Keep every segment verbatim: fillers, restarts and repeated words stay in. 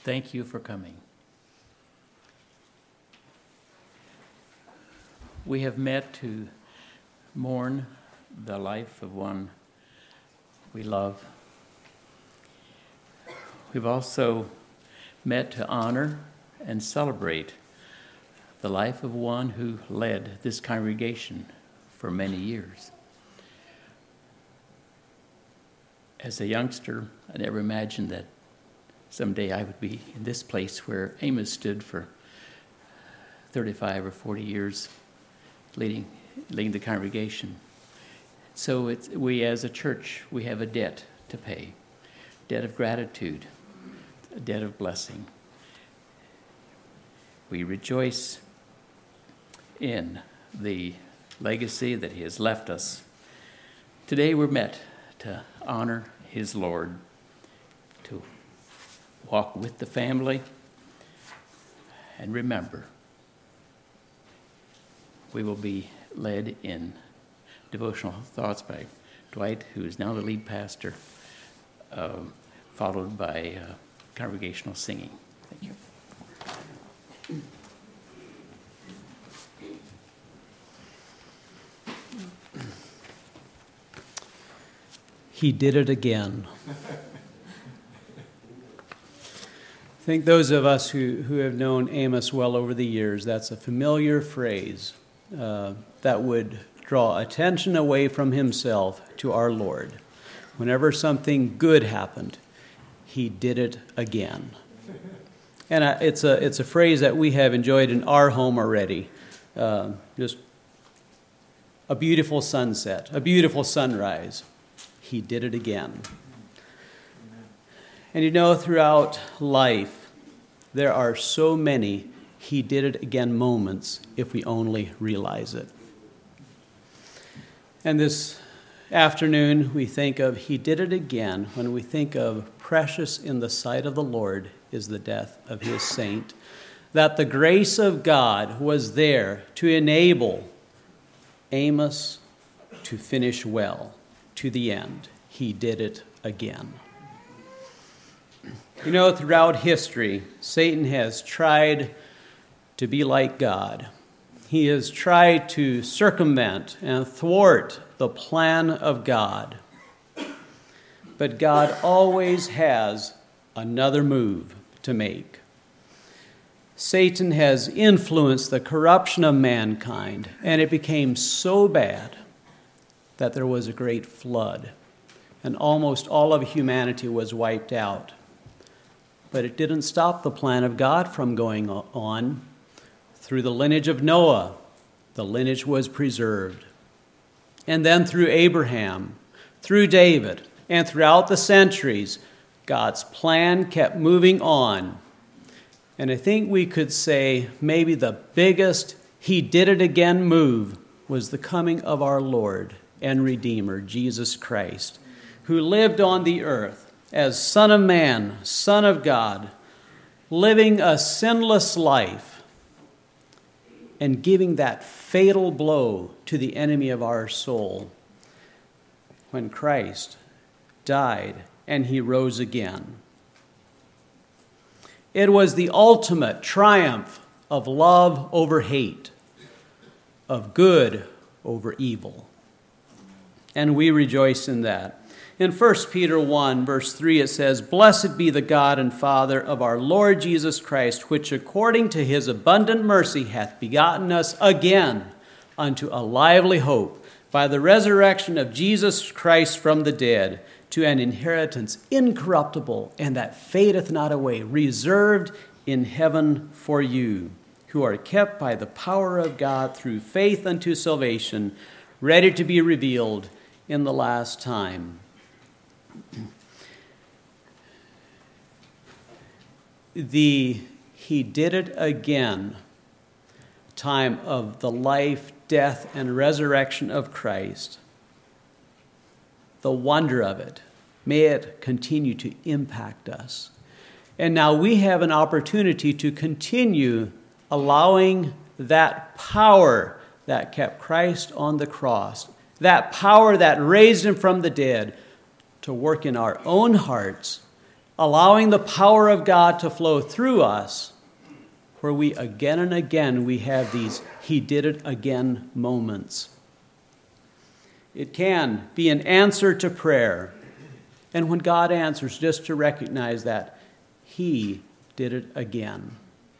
Thank you for coming. We have met to mourn the life of one we love. We've also met to honor and celebrate the life of one who led this congregation for many years. As a youngster, I never imagined that someday I would be in this place where Amos stood for thirty-five or forty years, leading, leading the congregation. So it's, we as a church, we have a debt to pay, debt of gratitude, a debt of blessing. We rejoice in the legacy that he has left us. Today we're met to honor his Lord, to walk with the family, and remember, we will be led in devotional thoughts by Dwight, who is now the lead pastor, uh, followed by uh, congregational singing. Thank you. He did it again. I think those of us who, who have known Amos well over the years, that's a familiar phrase uh, that would draw attention away from himself to our Lord. Whenever something good happened, he did it again. And uh, it's a it's a phrase that we have enjoyed in our home already. Uh, just a beautiful sunset, a beautiful sunrise. He did it again. And you know, throughout life, there are so many he did it again moments if we only realize it. And this afternoon, we think of he did it again when we think of precious in the sight of the Lord is the death of his saint, that the grace of God was there to enable Amos to finish well to the end. He did it again. You know, throughout history, Satan has tried to be like God. He has tried to circumvent and thwart the plan of God. But God always has another move to make. Satan has influenced the corruption of mankind, and it became so bad that there was a great flood, and almost all of humanity was wiped out. But it didn't stop the plan of God from going on. Through the lineage of Noah, the lineage was preserved. And then through Abraham, through David, and throughout the centuries, God's plan kept moving on. And I think we could say maybe the biggest he did it again move was the coming of our Lord and Redeemer, Jesus Christ, who lived on the earth as Son of Man, Son of God, living a sinless life and giving that fatal blow to the enemy of our soul when Christ died and he rose again. It was the ultimate triumph of love over hate, of good over evil. And we rejoice in that. In First Peter one, verse three, it says, "Blessed be the God and Father of our Lord Jesus Christ, which according to his abundant mercy hath begotten us again unto a lively hope by the resurrection of Jesus Christ from the dead, to an inheritance incorruptible and that fadeth not away, reserved in heaven for you, who are kept by the power of God through faith unto salvation, ready to be revealed in the last time." The he did it again time of the life, death, and resurrection of Christ, the wonder of it, may it continue to impact us. And now we have an opportunity to continue allowing that power that kept Christ on the cross, that power that raised him from the dead, to work in our own hearts, allowing the power of God to flow through us, where we again and again we have these he did it again moments. It can be an answer to prayer. And when God answers, just to recognize that he did it again.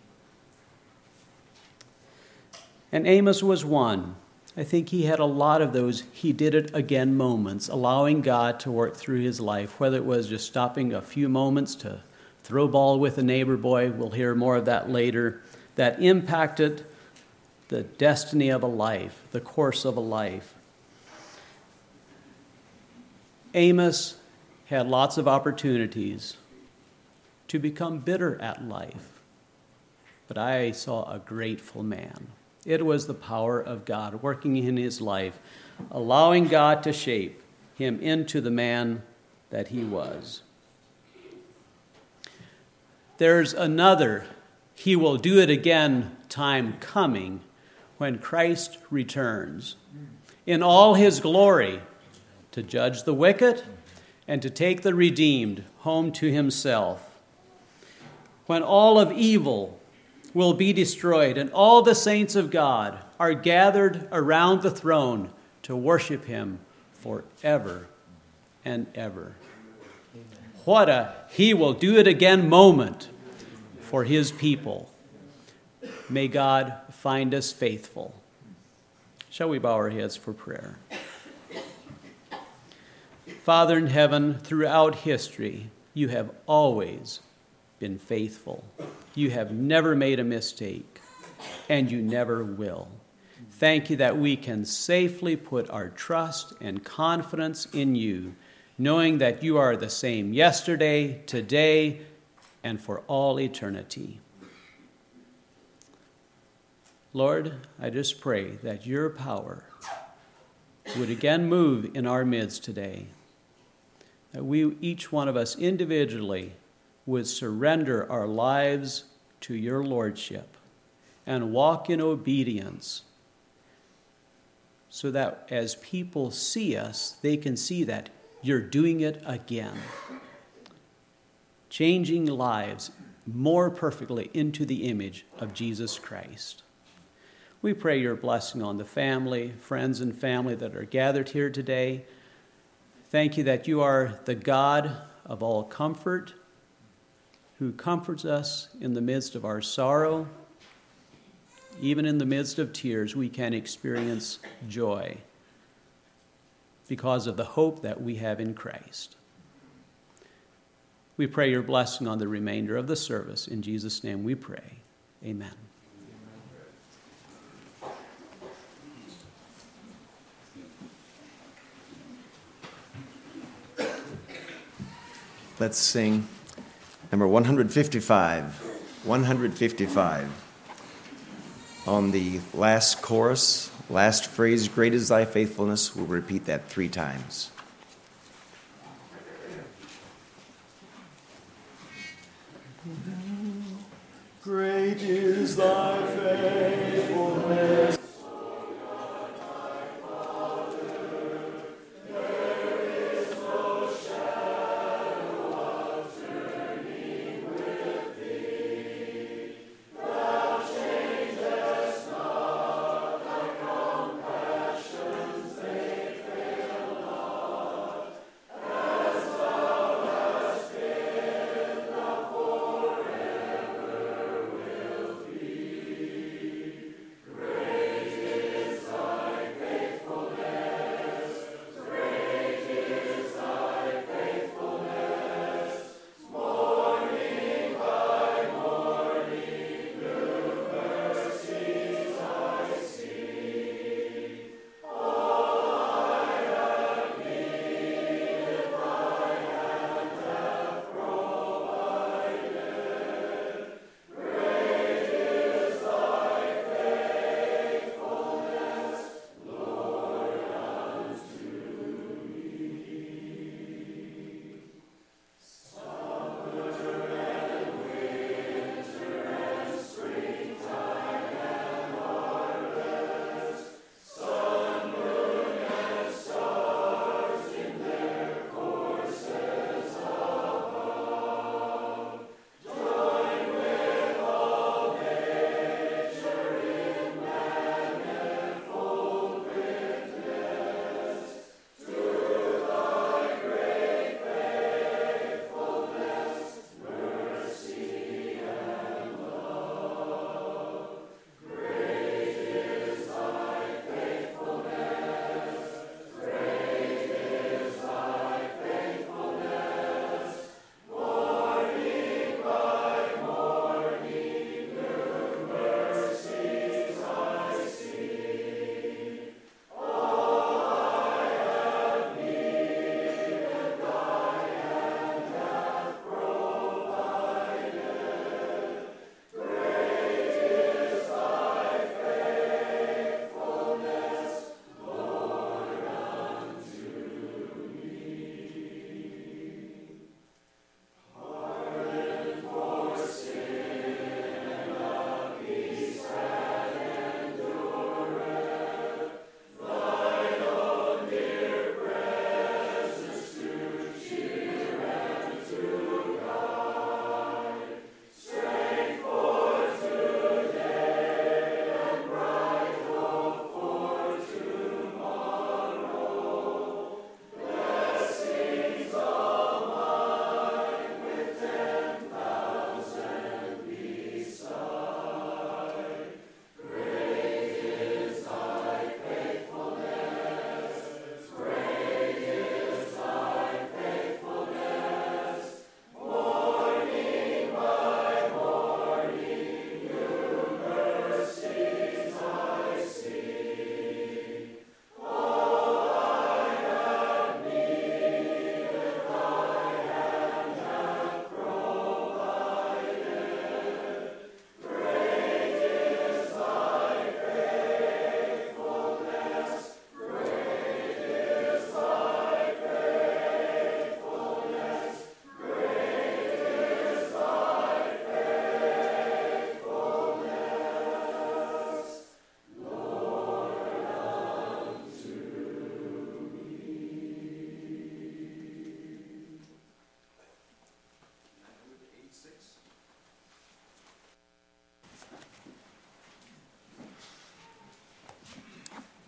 And Amos was one. I think he had a lot of those he did it again moments, allowing God to work through his life, whether it was just stopping a few moments to throw ball with a neighbor boy, we'll hear more of that later, that impacted the destiny of a life, the course of a life. Amos had lots of opportunities to become bitter at life, but I saw a grateful man. It was the power of God working in his life, allowing God to shape him into the man that he was. There's another, he will do it again, time coming when Christ returns in all his glory to judge the wicked and to take the redeemed home to himself. When all of evil will be destroyed and all the saints of God are gathered around the throne to worship him forever and ever. What a he will do it again moment for his people. May God find us faithful. Shall we bow our heads for prayer? Father in heaven, throughout history, you have always been faithful. You have never made a mistake, and you never will. Thank you that we can safely put our trust and confidence in you, knowing that you are the same yesterday, today, and for all eternity. Lord, I just pray that your power would again move in our midst today, that we, each one of us individually, would surrender our lives to your lordship and walk in obedience, so that as people see us, they can see that you're doing it again, changing lives more perfectly into the image of Jesus Christ. We pray your blessing on the family, friends and family that are gathered here today. Thank you that you are the God of all comfort, who comforts us in the midst of our sorrow. Even in the midst of tears, we can experience joy because of the hope that we have in Christ. We pray your blessing on the remainder of the service. In Jesus' name we pray. Amen. Let's sing number one hundred fifty-five. one hundred fifty-five. On the last chorus, last phrase, great is thy faithfulness, we'll repeat that three times. Great is thy faithfulness.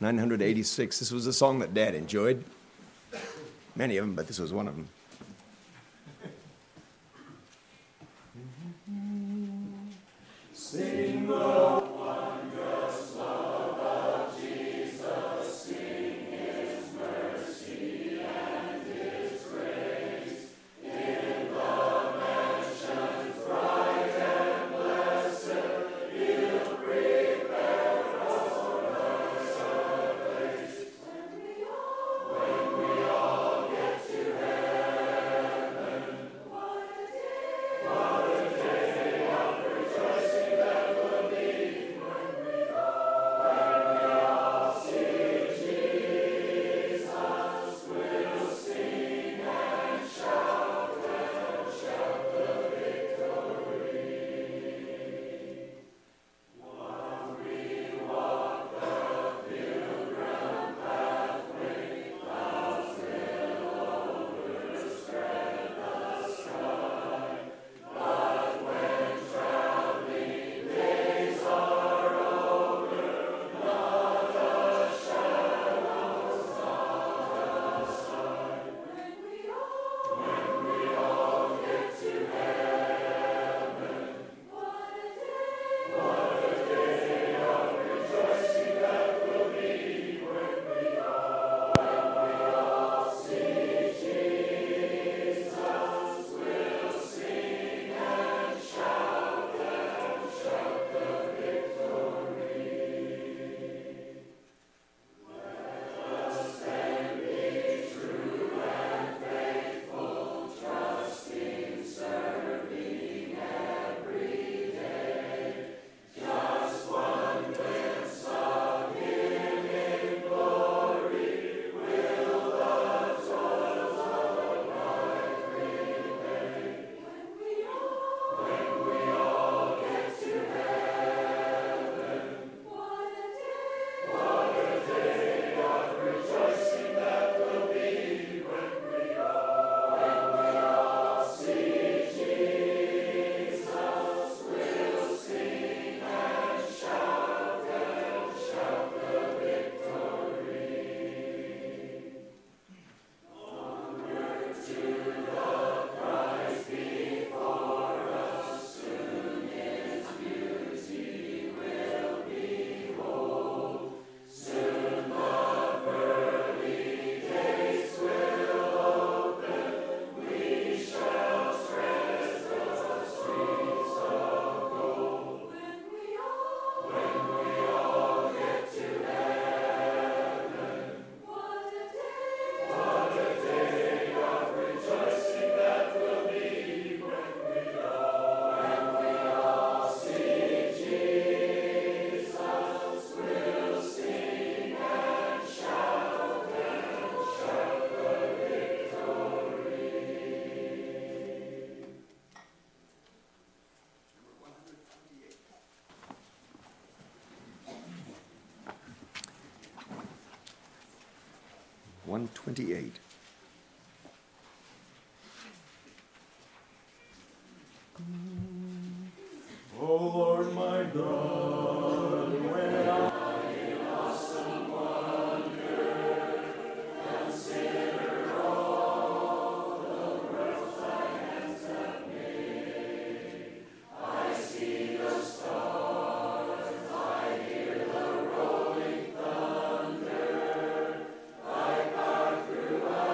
nine hundred eighty-six. This was a song that Dad enjoyed. Many of them, but this was one of them. Sing the wondrous love of Jesus, sing his mercy and his grace. In the mansions bright and blessed, he'll prepare for us a place. When we all, when we all get to heaven, what a day, what a day of rejoicing that will be when we all, when we all see Jesus. We'll sing and shout and shout the victory. While we walk the pilgrim pathway, clouds will overspread the sky. But when traveling days are over, not a shadow, not a sign. When we all, when we all get to heaven, what a day, what a day of rejoicing that will be when we all, when we all see Jesus. We'll sing and shout and shout the victory. Let us then be true and faithful, trusting, serving every day. Just one glimpse of him in glory will the toils of life repay. When we all, when we all get to heaven, what a day, what a day of rejoicing that will be when we all, when we all see Jesus. We'll sing and shout and shout the victory. Onward to the Christ before us, soon his beauty will behold. Soon the pearly gates will open, we shall tread the streets of gold. When we all, when we all get to heaven, what a day, what a day of rejoicing that will be when we all, when we all see Jesus. We'll sing and shout and shout the victory. one twenty-eight. O Lord my God, when I in awesome wonder consider all the works thy hands have made, I see the stars, I hear the rolling thunder, thy power throughout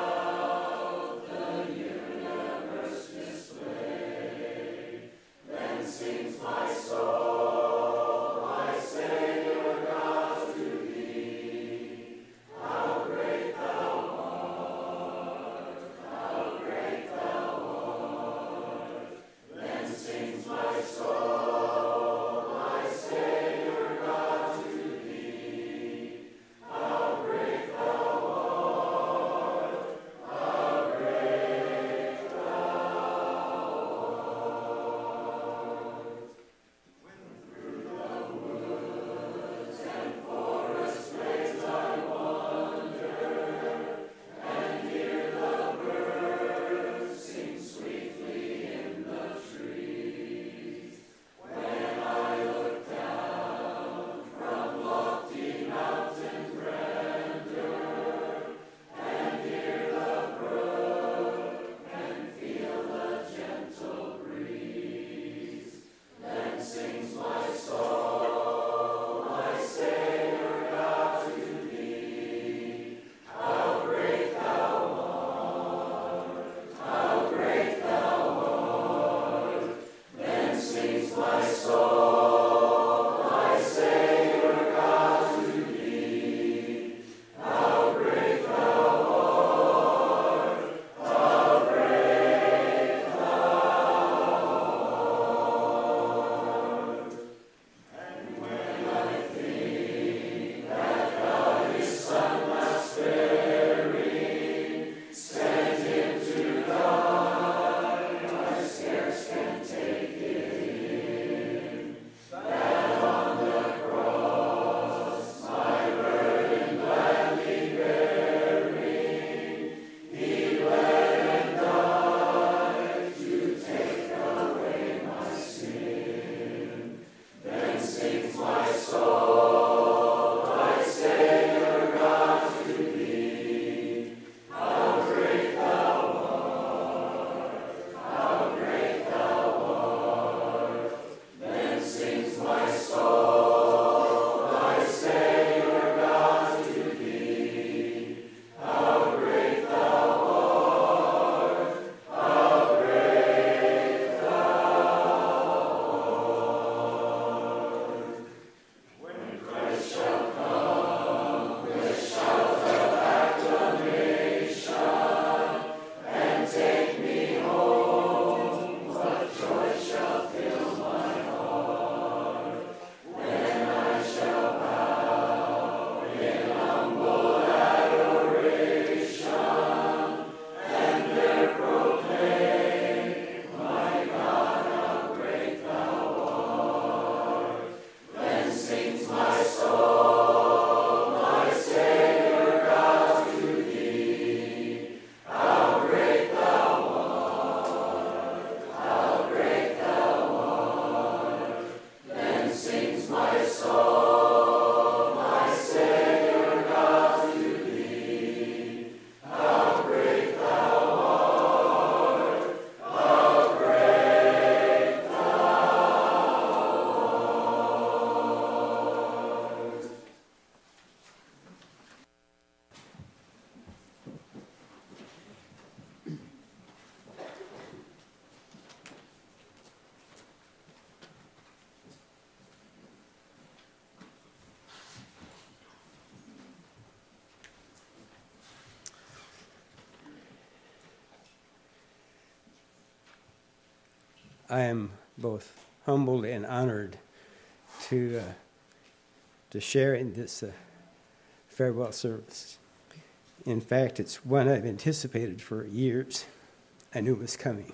I am both humbled and honored to uh, to share in this uh, farewell service. In fact, it's one I've anticipated for years. I knew it was coming.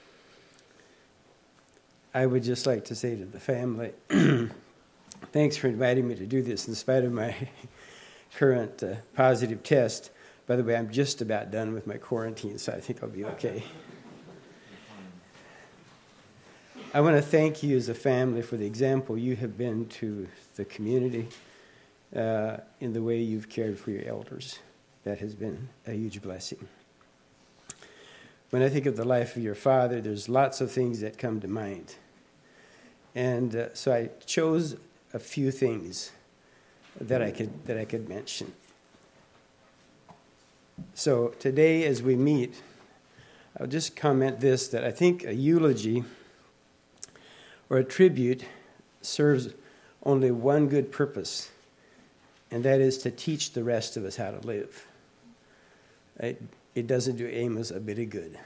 I would just like to say to the family, thanks for inviting me to do this in spite of my current uh, positive test. By the way, I'm just about done with my quarantine, so I think I'll be okay. I want to thank you as a family for the example you have been to the community uh, in the way you've cared for your elders. That has been a huge blessing. When I think of the life of your father, there's lots of things that come to mind. And uh, so I chose a few things that I could that I could mention. So today as we meet, I'll just comment this, that I think a eulogy or a tribute serves only one good purpose, and that is to teach the rest of us how to live. It, it doesn't do Amos a bit of good.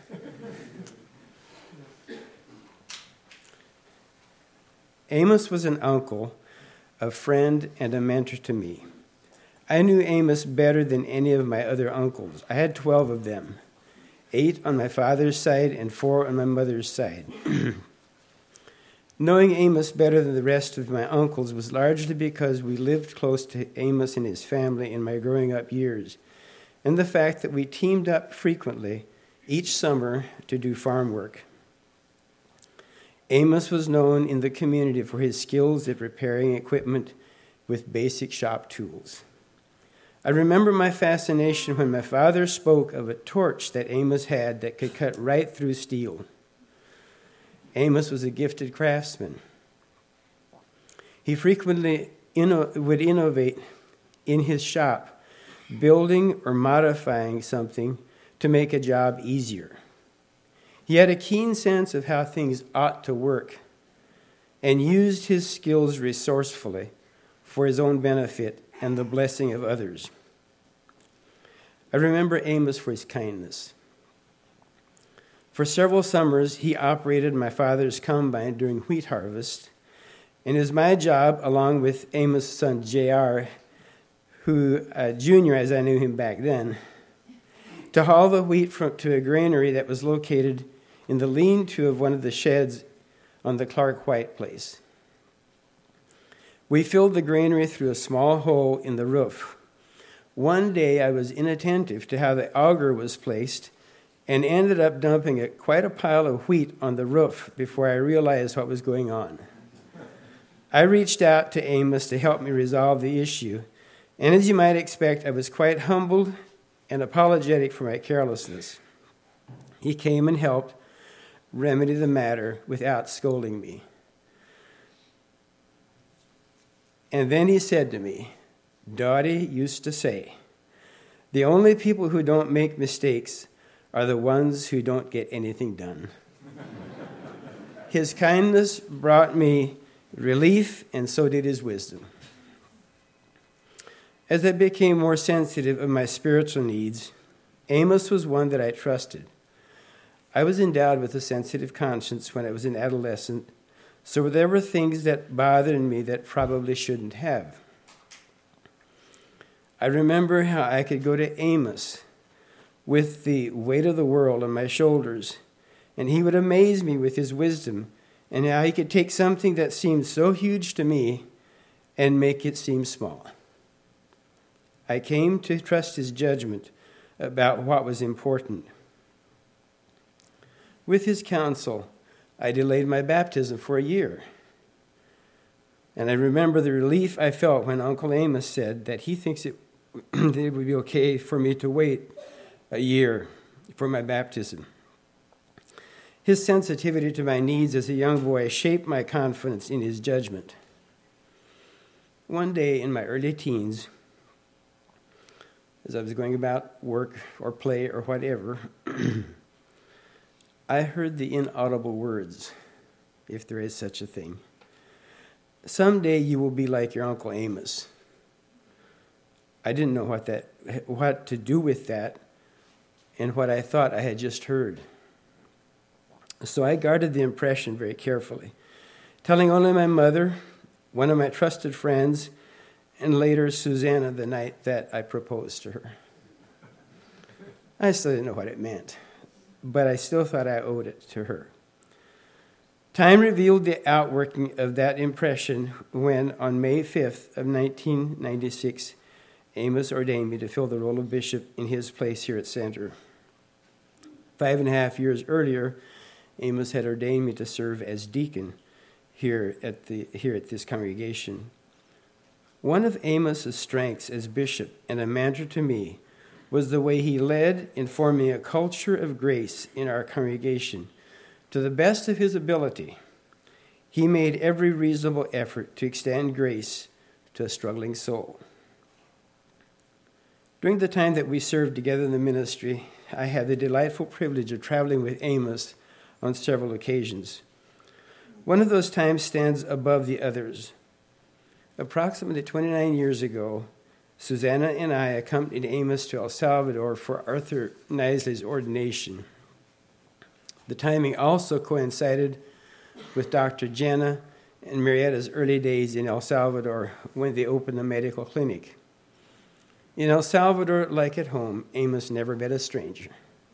Amos was an uncle, a friend, and a mentor to me. I knew Amos better than any of my other uncles. I had twelve of them, eight on my father's side and four on my mother's side. Knowing Amos better than the rest of my uncles was largely because we lived close to Amos and his family in my growing up years, and the fact that we teamed up frequently each summer to do farm work. Amos was known in the community for his skills at repairing equipment with basic shop tools. I remember my fascination when my father spoke of a torch that Amos had that could cut right through steel. Amos was a gifted craftsman. He frequently inno- would innovate in his shop, building or modifying something to make a job easier. He had a keen sense of how things ought to work and used his skills resourcefully for his own benefit and the blessing of others. I remember Amos for his kindness. For several summers, he operated my father's combine during wheat harvest, and it was my job, along with Amos' son J R, who, uh, junior as I knew him back then, to haul the wheat from, to a granary that was located in the lean-to of one of the sheds on the Clark White place. We filled the granary through a small hole in the roof. One day I was inattentive to how the auger was placed and ended up dumping a, quite a pile of wheat on the roof before I realized what was going on. I reached out to Amos to help me resolve the issue, and as you might expect, I was quite humbled and apologetic for my carelessness. He came and helped remedy the matter without scolding me. And then he said to me, Dottie used to say, the only people who don't make mistakes are the ones who don't get anything done. His kindness brought me relief, and so did his wisdom. As I became more sensitive of my spiritual needs, Amos was one that I trusted. I was endowed with a sensitive conscience when I was an adolescent, so there were things that bothered me that probably shouldn't have. I remember how I could go to Amos with the weight of the world on my shoulders, and he would amaze me with his wisdom, and how he could take something that seemed so huge to me and make it seem small. I came to trust his judgment about what was important. With his counsel, I delayed my baptism for a year. And I remember the relief I felt when Uncle Amos said that he thinks it, that it would be okay for me to wait a year for my baptism. His sensitivity to my needs as a young boy shaped my confidence in his judgment. One day in my early teens, as I was going about work or play or whatever, I heard the inaudible words, if there is such a thing. Someday you will be like your Uncle Amos. I didn't know what that, what to do with that and what I thought I had just heard. So I guarded the impression very carefully, telling only my mother, one of my trusted friends, and later Susanna the night that I proposed to her. I still didn't know what it meant, but I still thought I owed it to her. Time revealed the outworking of that impression when, on May fifth of nineteen ninety-six, Amos ordained me to fill the role of bishop in his place here at Center. Five and a half years earlier, Amos had ordained me to serve as deacon here at the here at this congregation. One of Amos's strengths as bishop and a mentor to me was the way he led in forming a culture of grace in our congregation. To the best of his ability, he made every reasonable effort to extend grace to a struggling soul. During the time that we served together in the ministry, I had the delightful privilege of traveling with Amos on several occasions. One of those times stands above the others. Approximately twenty-nine years ago, Susanna and I accompanied Amos to El Salvador for Arthur Knisley's ordination. The timing also coincided with Doctor Jenna and Marietta's early days in El Salvador when they opened a medical clinic. In El Salvador, like at home, Amos never met a stranger.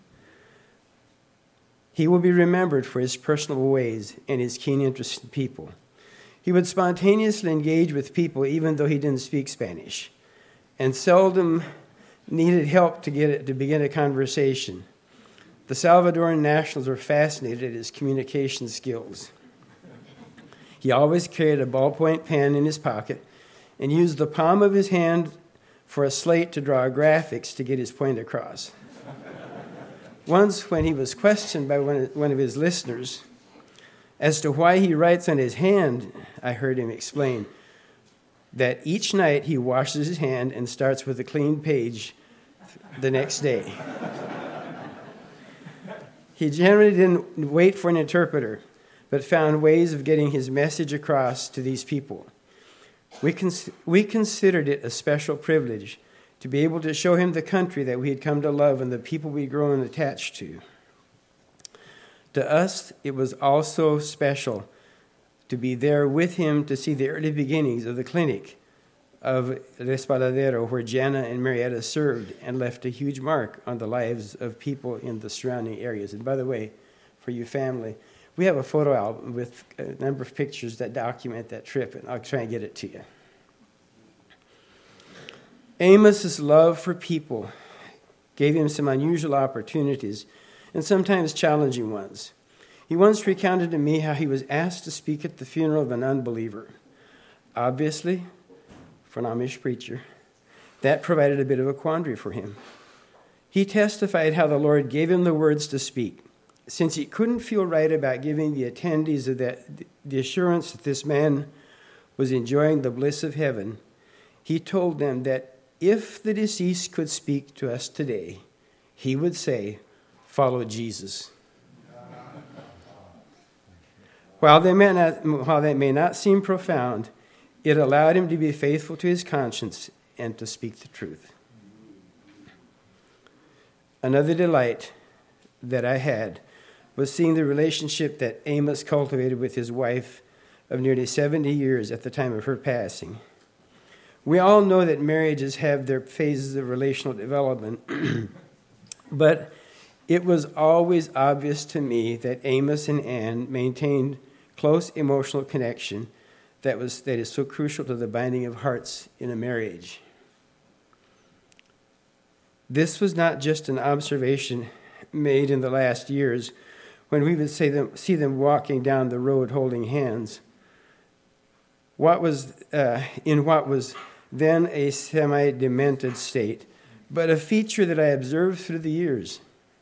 He will be remembered for his personal ways and his keen interest in people. He would spontaneously engage with people even though he didn't speak Spanish, and seldom needed help to get it, to begin a conversation. The Salvadoran nationals were fascinated at his communication skills. He always carried a ballpoint pen in his pocket and used the palm of his hand for a slate to draw graphics to get his point across. Once, when he was questioned by one of his listeners as to why he writes on his hand, I heard him explain that each night he washes his hand and starts with a clean page the next day. He generally didn't wait for an interpreter, but found ways of getting his message across to these people. We, cons- we considered it a special privilege to be able to show him the country that we had come to love and the people we'd grown attached to. To us, it was also special to be there with him to see the early beginnings of the clinic of Respaladero, where Jana and Marietta served and left a huge mark on the lives of people in the surrounding areas. And by the way, for you family, we have a photo album with a number of pictures that document that trip, and I'll try and get it to you. Amos's love for people gave him some unusual opportunities and sometimes challenging ones. He once recounted to me how he was asked to speak at the funeral of an unbeliever. Obviously, for an Amish preacher, that provided a bit of a quandary for him. He testified how the Lord gave him the words to speak. Since he couldn't feel right about giving the attendees of that, the assurance that this man was enjoying the bliss of heaven, he told them that if the deceased could speak to us today, he would say, "Follow Jesus." While they may not, while that may not seem profound, it allowed him to be faithful to his conscience and to speak the truth. Another delight that I had was seeing the relationship that Amos cultivated with his wife of nearly seventy years at the time of her passing. We all know that marriages have their phases of relational development, but it was always obvious to me that Amos and Ann maintained close emotional connection that was that is so crucial to the binding of hearts in a marriage. This was not just an observation made in the last years when we would say them, see them walking down the road holding hands. What was uh, in what was then a semi-demented state, but a feature that I observed through the years.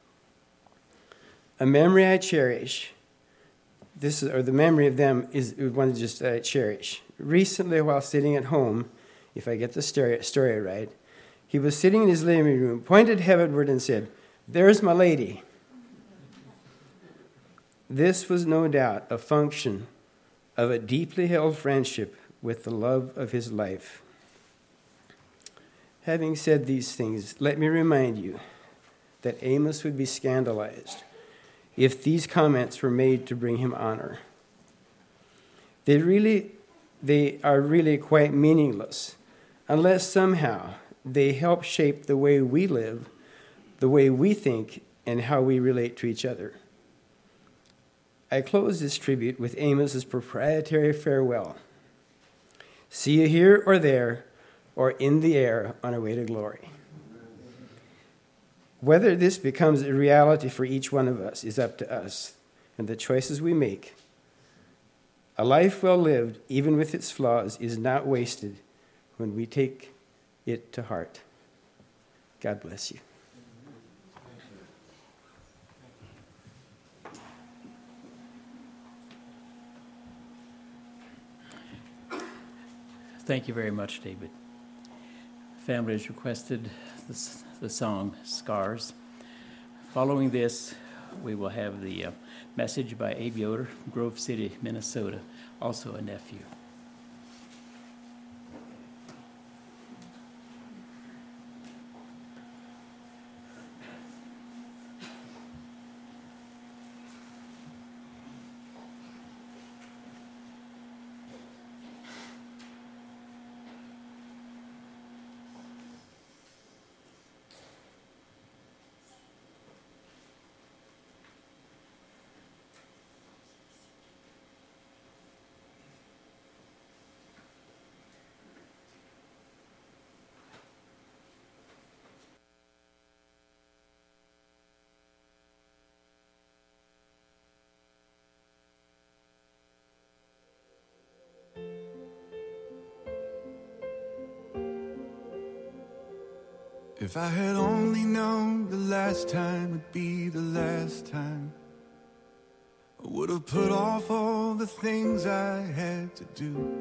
A memory I cherish. This is, or the memory of them is one just I cherish. Recently, while sitting at home, if I get the story, story right, he was sitting in his living room, pointed heavenward, and said, "There's my lady." This was no doubt a function of a deeply held friendship with the love of his life. Having said these things, let me remind you that Amos would be scandalized if these comments were made to bring him honor. They really, they are really quite meaningless unless somehow they help shape the way we live, the way we think, and how we relate to each other. I close this tribute with Amos's proprietary farewell. See you here or there, or in the air on our way to glory. Whether this becomes a reality for each one of us is up to us and the choices we make. A life well lived, even with its flaws, is not wasted when we take it to heart. God bless you. Thank you very much, David. Family has requested the, the song Scars. Following this, we will have the uh, message by Abe Yoder from Grove City, Minnesota, also a nephew. If I had only known the last time would be the last time, I would have put off all the things I had to do.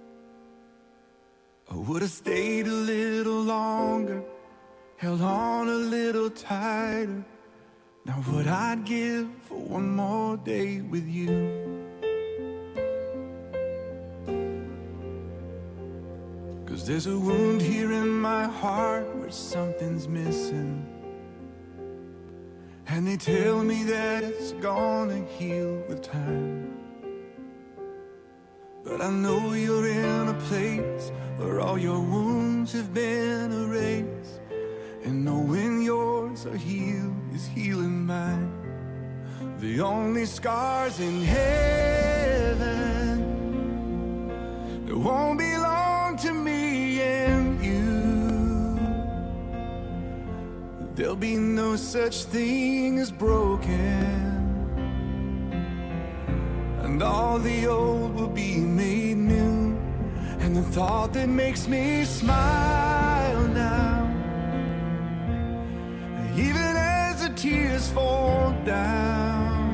I would have stayed a little longer, held on a little tighter. Now what I'd give for one more day with you. Cause there's a wound here in my heart where something's missing, and they tell me that it's gonna heal with time. But I know you're in a place where all your wounds have been erased, and knowing yours are healed is healing mine. The only scars in heaven that won't belong to me and you. There'll be no such thing as broken, and all the old will be made new. And the thought that makes me smile now, even as the tears fall down,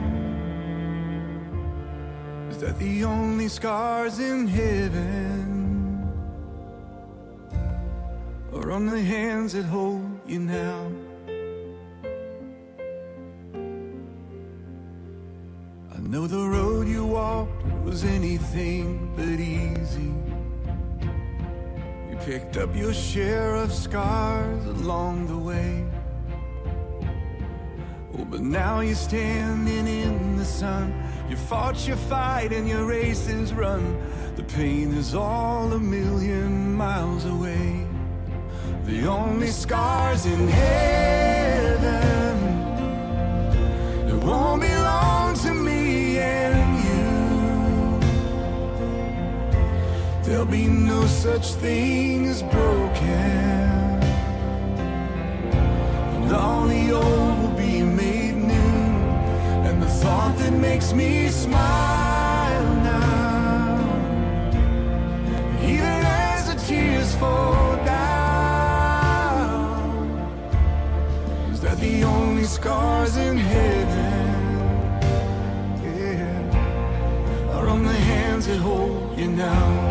is that the only scars in heaven are on the hands that hold you now. I know the road you walked was anything but easy. You picked up your share of scars along the way. Oh, but now you're standing in the sun. You fought your fight and your race is run. The pain is all a million miles away. The only scars in heaven that won't belong to me and you. There'll be no such thing as broken, and all the old will be made new. And the thought that makes me smile now, even as the tears fall down, is that the only scars in heaven, yeah, are on the hands that hold you now.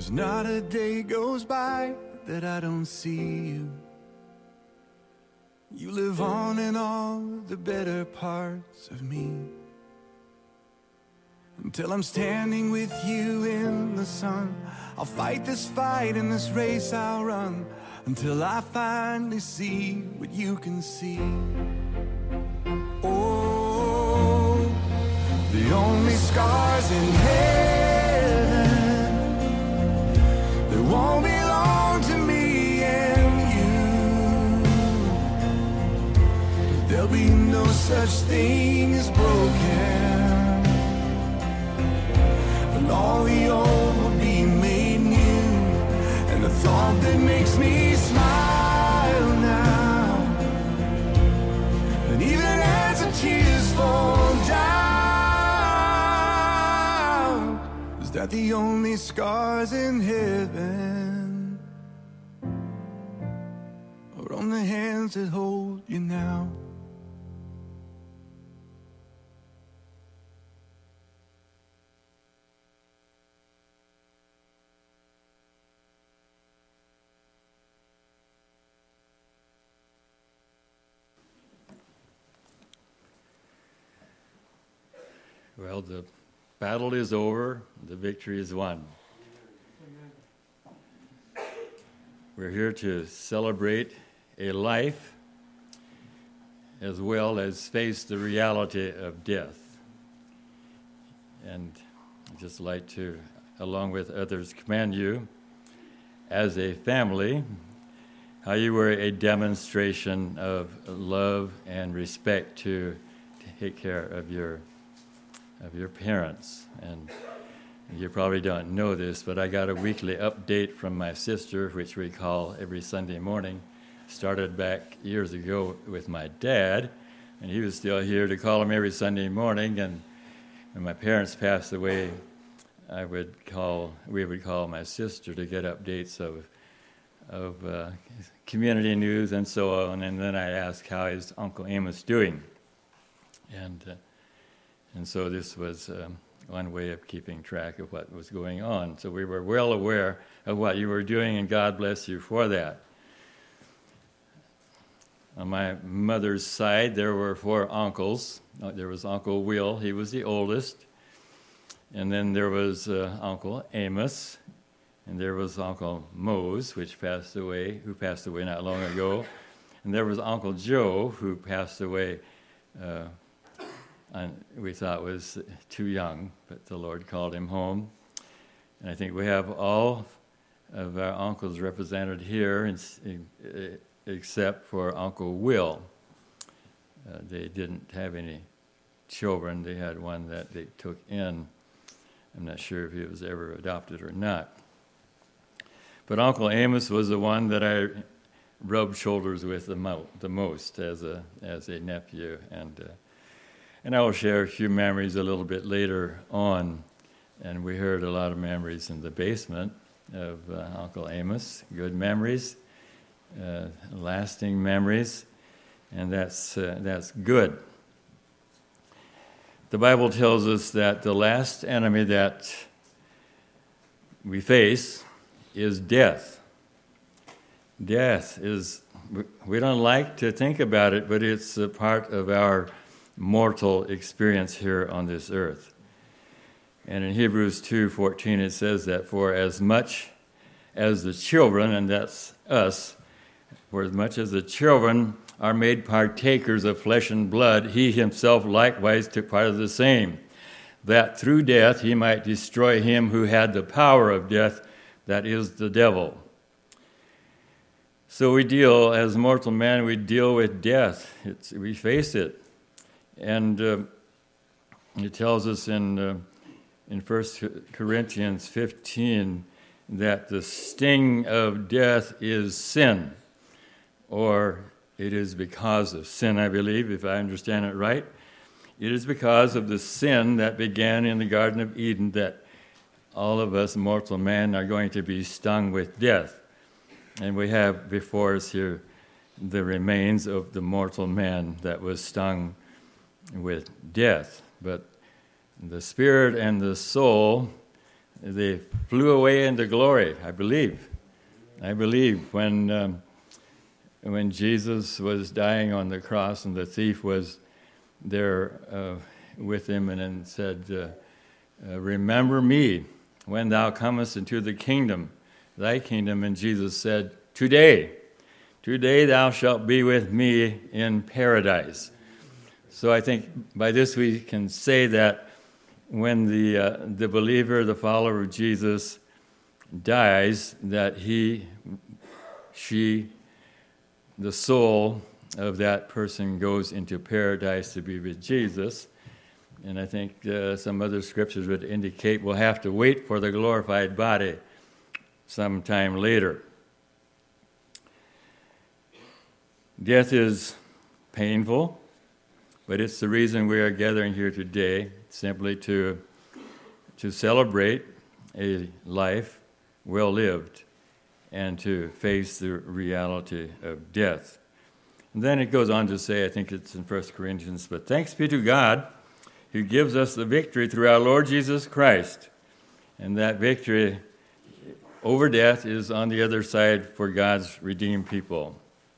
There's not a day goes by that I don't see you. You live on in all the better parts of me. Until I'm standing with you in the sun, I'll fight this fight and this race I'll run, until I finally see what you can see. Oh, the only scars in heaven, they won't belong to me and you. There'll be no such thing as broken, and all the old will be made new. And the thought that makes me smile now, and even as the tears fall down, is that the only scars in heaven are on the hands that hold you now. Well, the battle is over, the victory is won. We're here to celebrate a life as well as face the reality of death. And I'd just like to, along with others, commend you as a family, how you were a demonstration of love and respect to take care of your of your parents. And you probably don't know this, but I got a weekly update from my sister, which we call every Sunday morning. Started back years ago with my dad, and he was still here to call him every Sunday morning. And when my parents passed away, I would call, we would call my sister to get updates of of uh, community news and so on. And then I asked, how is Uncle Amos doing? And uh, And so this was um, one way of keeping track of what was going on. So we were well aware of what you were doing, and God bless you for that. On my mother's side, there were four uncles. Uh, there was Uncle Will, he was the oldest. And then there was uh, Uncle Amos, and there was Uncle Mose, which passed away, who passed away not long ago. And there was Uncle Joe, who passed away uh, And we thought was too young, but the Lord called him home. And I think we have all of our uncles represented here, except for Uncle Will. Uh, they didn't have any children. They had one that they took in. I'm not sure if he was ever adopted or not. But Uncle Amos was the one that I rubbed shoulders with the, mo- the most as a as a nephew, and. Uh, And I will share a few memories a little bit later on. And we heard a lot of memories in the basement of uh, Uncle Amos. Good memories, uh, lasting memories, and that's uh, that's good. The Bible tells us that the last enemy that we face is death. Death is, we don't like to think about it, but it's a part of our mortal experience here on this earth. And in Hebrews two fourteen it says that for as much as the children, and that's us, for as much as the children are made partakers of flesh and blood, he himself likewise took part of the same, that through death he might destroy him who had the power of death, that is the devil. So we deal, as mortal men, we deal with death. It's, we face it. And uh, it tells us in uh, in First Corinthians fifteen that the sting of death is sin, or it is because of sin, I believe, if I understand it right. It is because of the sin that began in the Garden of Eden that all of us mortal men are going to be stung with death. And we have before us here the remains of the mortal man that was stung with death. But the spirit and the soul they flew away into glory, I believe. I believe when um, when Jesus was dying on the cross and the thief was there uh, with him and then said, uh, uh, remember me when thou comest into the kingdom, thy kingdom. And Jesus said, today, today thou shalt be with me in paradise. So I think by this we can say that when the uh, the believer, the follower of Jesus, dies, that he, she, the soul of that person goes into paradise to be with Jesus. And I think uh, some other scriptures would indicate we'll have to wait for the glorified body sometime later. Death is painful, but it's the reason we are gathering here today, simply to, to celebrate a life well lived and to face the reality of death. And then it goes on to say, I think it's in First Corinthians, but thanks be to God who gives us the victory through our Lord Jesus Christ. And that victory over death is on the other side for God's redeemed people.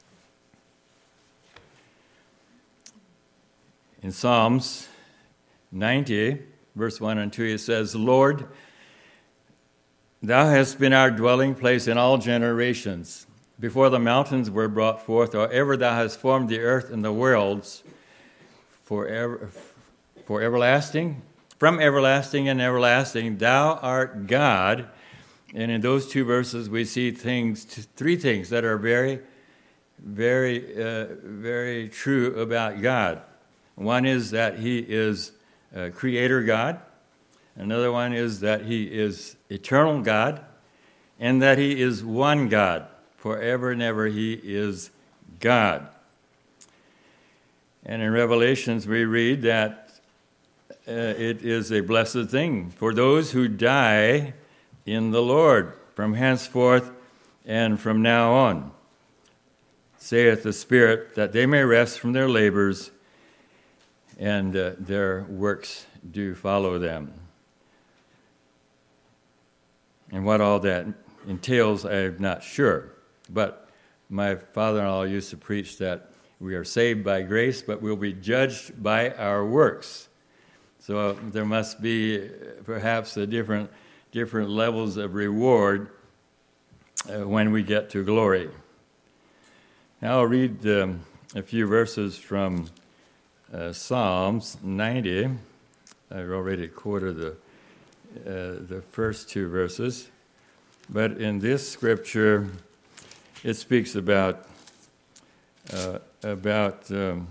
In Psalms ninety, verse one and two, it says, Lord, thou hast been our dwelling place in all generations. Before the mountains were brought forth, or ever thou hast formed the earth and the worlds, forever, for everlasting, from everlasting and everlasting, thou art God. And in those two verses, we see things, three things that are very, very, uh, very true about God. One is that he is a creator God. Another one is that he is eternal God, and that he is one God. Forever and ever he is God. And in Revelations we read that uh, it is a blessed thing for those who die in the Lord from henceforth and from now on, saith the Spirit, that they may rest from their labors and uh, their works do follow them. And what all that entails, I'm not sure. But my father-in-law used to preach that we are saved by grace, but we'll be judged by our works. So there must be perhaps a different different levels of reward uh, when we get to glory. Now I'll read um, a few verses from uh, Psalms ninety. I've already quoted the uh, the first two verses, but in this scripture, it speaks about uh, about um,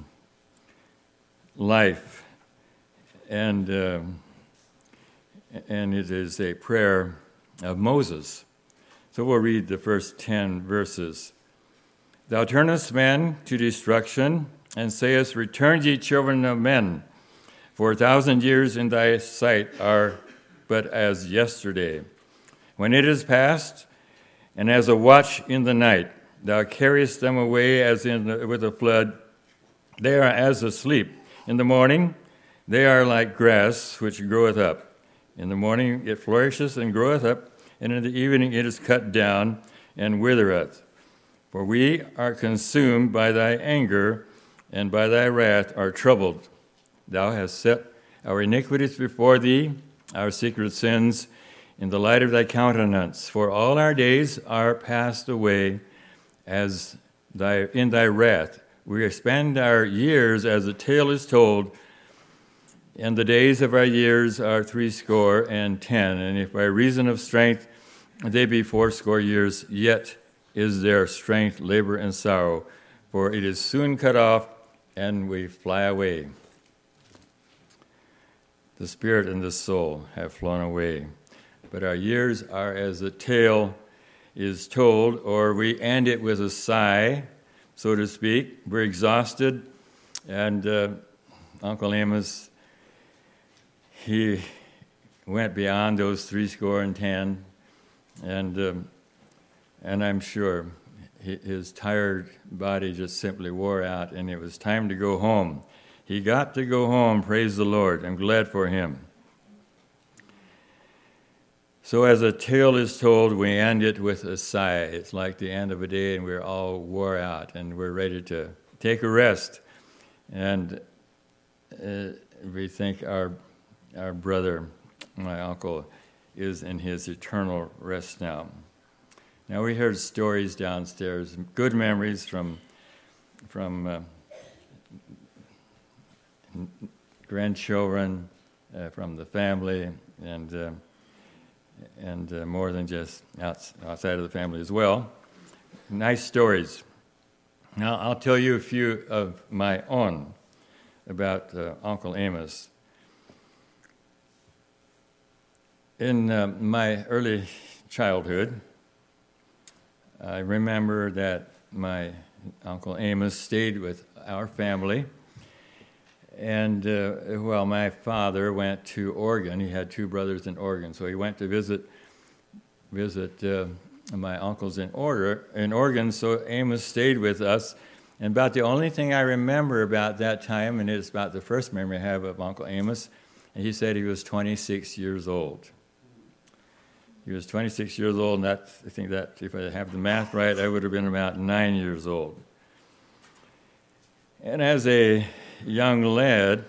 life, and um, and it is a prayer of Moses. So we'll read the first ten verses. Thou turnest men to destruction, and sayest, Return ye children of men, for a thousand years in thy sight are but as yesterday. When it is past, and as a watch in the night, thou carriest them away as in the, with a flood. They are as asleep. In the morning, they are like grass which groweth up. In the morning it flourisheth and groweth up, and in the evening it is cut down and withereth. For we are consumed by thy anger, and by thy wrath are troubled. Thou hast set our iniquities before thee, our secret sins, in the light of thy countenance. For all our days are passed away as thy in thy wrath. We expend our years as a tale is told, and the days of our years are threescore and ten. And if by reason of strength they be fourscore years, yet is their strength labor and sorrow, for it is soon cut off, and we fly away. The spirit and the soul have flown away, but our years are as the tale is told, or we end it with a sigh, so to speak. We're exhausted, and uh, Uncle Amos, he went beyond those threescore and ten, and um, and I'm sure his tired body just simply wore out, and it was time to go home. He got to go home, praise the Lord. I'm glad for him. So as a tale is told, we end it with a sigh. It's like the end of a day, and we're all wore out, and we're ready to take a rest. And uh, we think our our brother, my uncle, is in his eternal rest now. Now we heard stories downstairs, good memories from from uh, grandchildren, uh, from the family, and uh, and uh, more than just outs- outside of the family as well. Nice stories. Now I'll tell you a few of my own about uh, Uncle Amos. In uh, my early childhood, I remember that my Uncle Amos stayed with our family, and uh, well, my father went to Oregon. He had two brothers in Oregon, so he went to visit visit uh, my uncles in order in Oregon. So Amos stayed with us, and about the only thing I remember about that time, and it's about the first memory I have of Uncle Amos, and he said he was twenty-six years old. He was twenty-six years old, and that, I think that, if I have the math right, I would have been about nine years old. And as a young lad,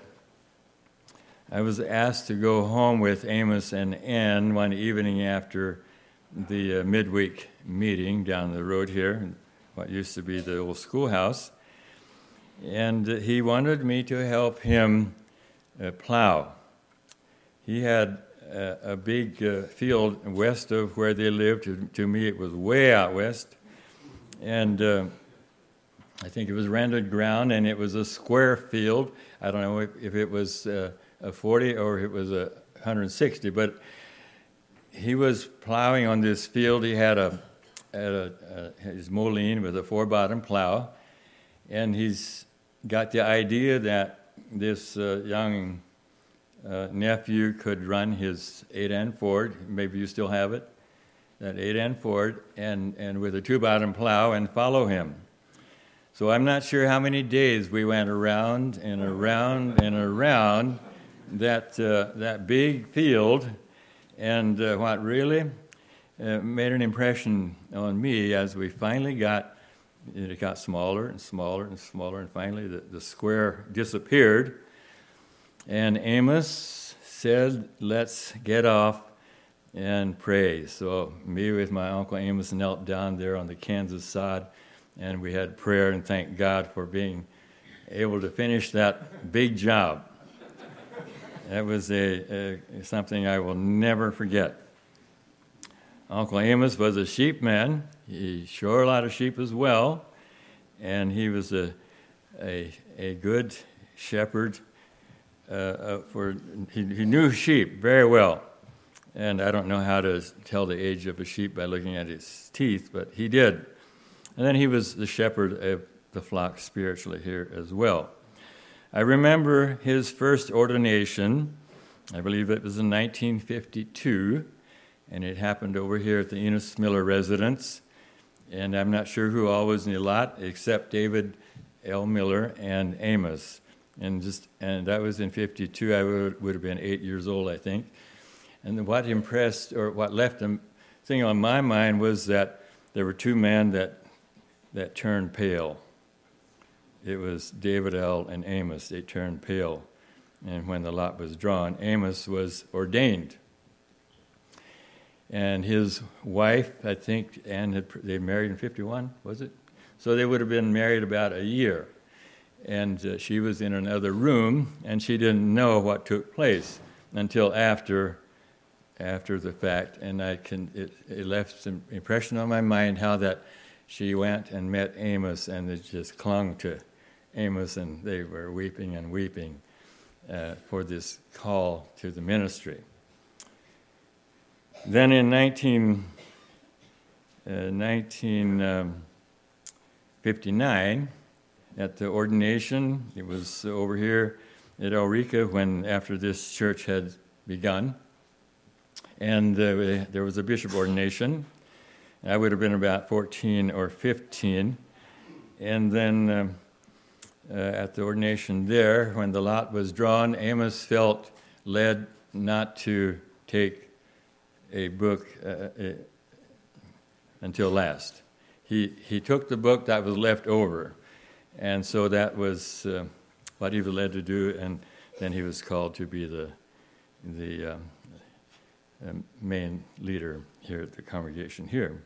I was asked to go home with Amos and Ann one evening after the uh, midweek meeting down the road here, in what used to be the old schoolhouse. And uh, he wanted me to help him uh, plow. He had a, a big uh, field west of where they lived. To, to me, it was way out west. And uh, I think it was rented ground, and it was a square field. I don't know if, if it was uh, a forty or if it was a one hundred sixty, but he was plowing on this field. He had a, had a, a his Moline with a four-bottom plow, and he's got the idea that this uh, young uh, nephew could run his eight-end Ford. Maybe you still have it, that eight-end Ford, and, and with a two-bottom plow, and follow him. So I'm not sure how many days we went around and around and around that uh, that big field, and uh, what really uh, made an impression on me as we finally got, it got smaller and smaller and smaller, and finally the, the square disappeared, and Amos said, "Let's get off and pray." So me with my Uncle Amos knelt down there on the Kansas sod, and we had prayer and thank God for being able to finish that big job. That was a, a something I will never forget. Uncle Amos was a sheep man. He shore a lot of sheep as well, and he was a a, a good shepherd. Uh, uh, for he, he knew sheep very well, and I don't know how to tell the age of a sheep by looking at its teeth, but he did. And then he was the shepherd of the flock spiritually here as well. I remember his first ordination. I believe it was in nineteen fifty-two, and it happened over here at the Enos Miller residence. And I'm not sure who all was in the lot except David L. Miller and Amos. And just and that was in fifty-two. I would, would have been eight years old, I think. And what impressed, or what left a thing on my mind, was that there were two men that that turned pale. It was David L. and Amos. They turned pale. And when the lot was drawn, Amos was ordained. And his wife, I think, Ann, had, they married in fifty-one, was it? So they would have been married about a year. And uh, she was in another room, and she didn't know what took place until after after the fact. And I can it, it left some impression on my mind how that she went and met Amos, and they just clung to Amos, and they were weeping and weeping uh, for this call to the ministry. Then in nineteen, uh, nineteen fifty-nine, at the ordination, it was over here at Eureka when after this church had begun, and uh, there was a bishop ordination. I would have been about fourteen or fifteen. And then uh, uh, at the ordination there, when the lot was drawn, Amos felt led not to take a book uh, uh, until last. He he took the book that was left over, and so that was uh, what he was led to do, and then he was called to be the the um, uh, main leader here at the congregation here.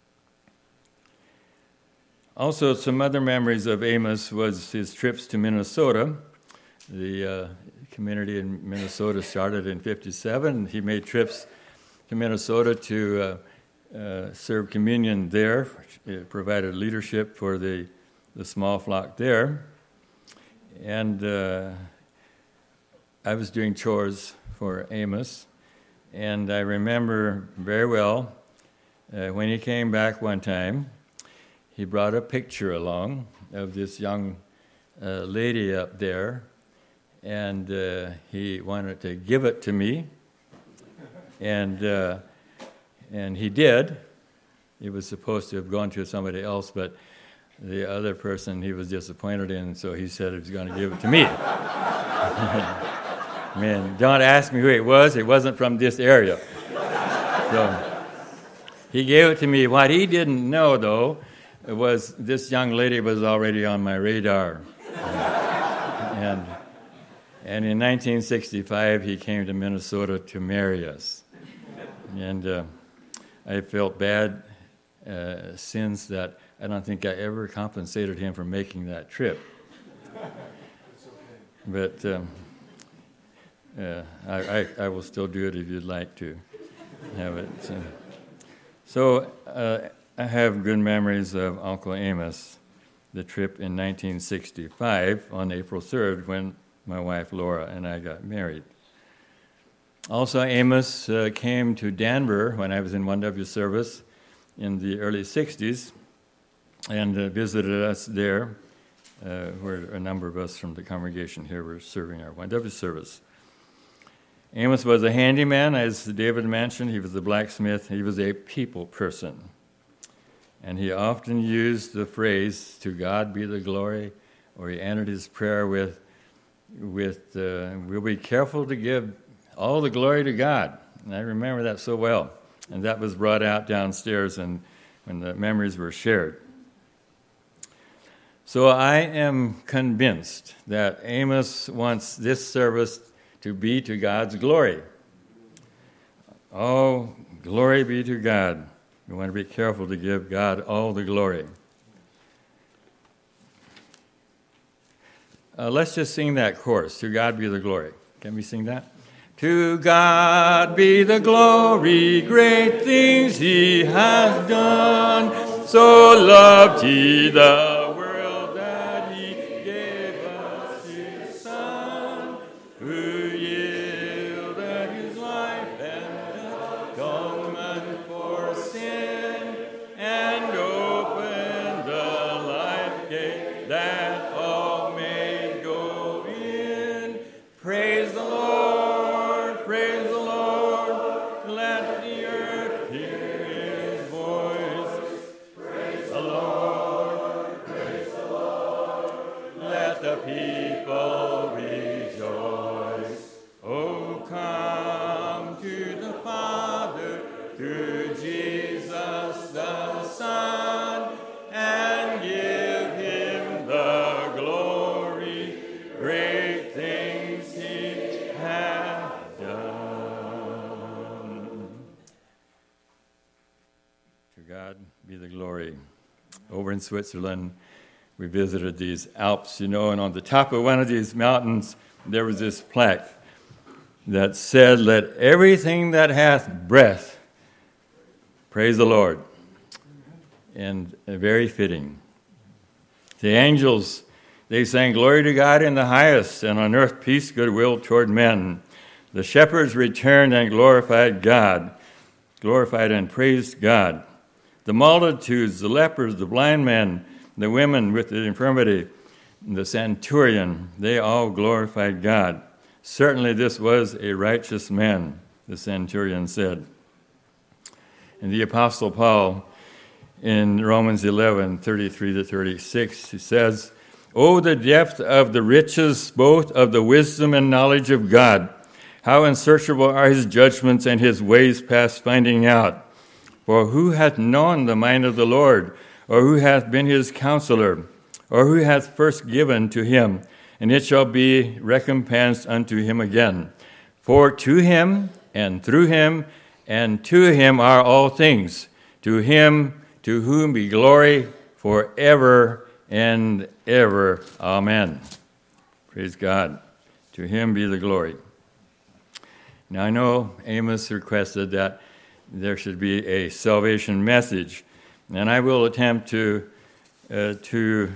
Also, some other memories of Amos was his trips to Minnesota. The uh, community in Minnesota started in fifty-seven. He made trips to Minnesota to uh, uh, serve communion there. It provided leadership for the, the small flock there. And uh, I was doing chores for Amos, and I remember very well uh, when he came back one time, he brought a picture along of this young uh, lady up there, and uh, he wanted to give it to me, and uh, and he did. It was supposed to have gone to somebody else, but the other person he was disappointed in, so he said he was going to give it to me. Man, don't ask me who it was. It wasn't from this area. So he gave it to me. What he didn't know, though, was this young lady was already on my radar. and and in nineteen sixty-five, he came to Minnesota to marry us. And uh, I felt bad uh, since that I don't think I ever compensated him for making that trip. But um, uh, I, I, I will still do it if you'd like to have it. So, so uh, I have good memories of Uncle Amos, the trip in nineteen sixty-five on April third when my wife Laura and I got married. Also, Amos uh, came to Denver when I was in one W service in the early sixties and uh, visited us there, uh, where a number of us from the congregation here were serving our one W service. Amos was a handyman, as David mentioned. He was a blacksmith. He was a people person. And he often used the phrase, "To God be the glory," or he ended his prayer with, with uh, "We'll be careful to give all the glory to God." And I remember that so well. And that was brought out downstairs and when the memories were shared. So I am convinced that Amos wants this service to be to God's glory. Oh, glory be to God. We want to be careful to give God all the glory. Uh, let's just sing that chorus, "To God be the glory." Can we sing that? To God be the glory, great things he has done. So loved he the world that he gave us his Son, who yielded his life and atonement for sin, and opened the life gate that all may go in. Praise the Lord. Over in Switzerland, we visited these Alps, you know, and on the top of one of these mountains, there was this plaque that said, "Let everything that hath breath praise the Lord." And uh, very fitting. The angels, they sang, "Glory to God in the highest, and on earth peace, goodwill toward men." The shepherds returned and glorified God, glorified and praised God. The multitudes, the lepers, the blind men, the women with the infirmity, the centurion, they all glorified God. Certainly this was a righteous man, the centurion said. And the Apostle Paul, in Romans eleven, thirty-three to thirty-six, he says, "Oh, the depth of the riches, both of the wisdom and knowledge of God! How unsearchable are his judgments and his ways past finding out. For who hath known the mind of the Lord, or who hath been his counselor, or who hath first given to him, and it shall be recompensed unto him again. For to him, and through him, and to him are all things, to him to whom be glory forever and ever. Amen. Praise God. To him be the glory. Now I know Amos requested that there should be a salvation message, and I will attempt to uh, to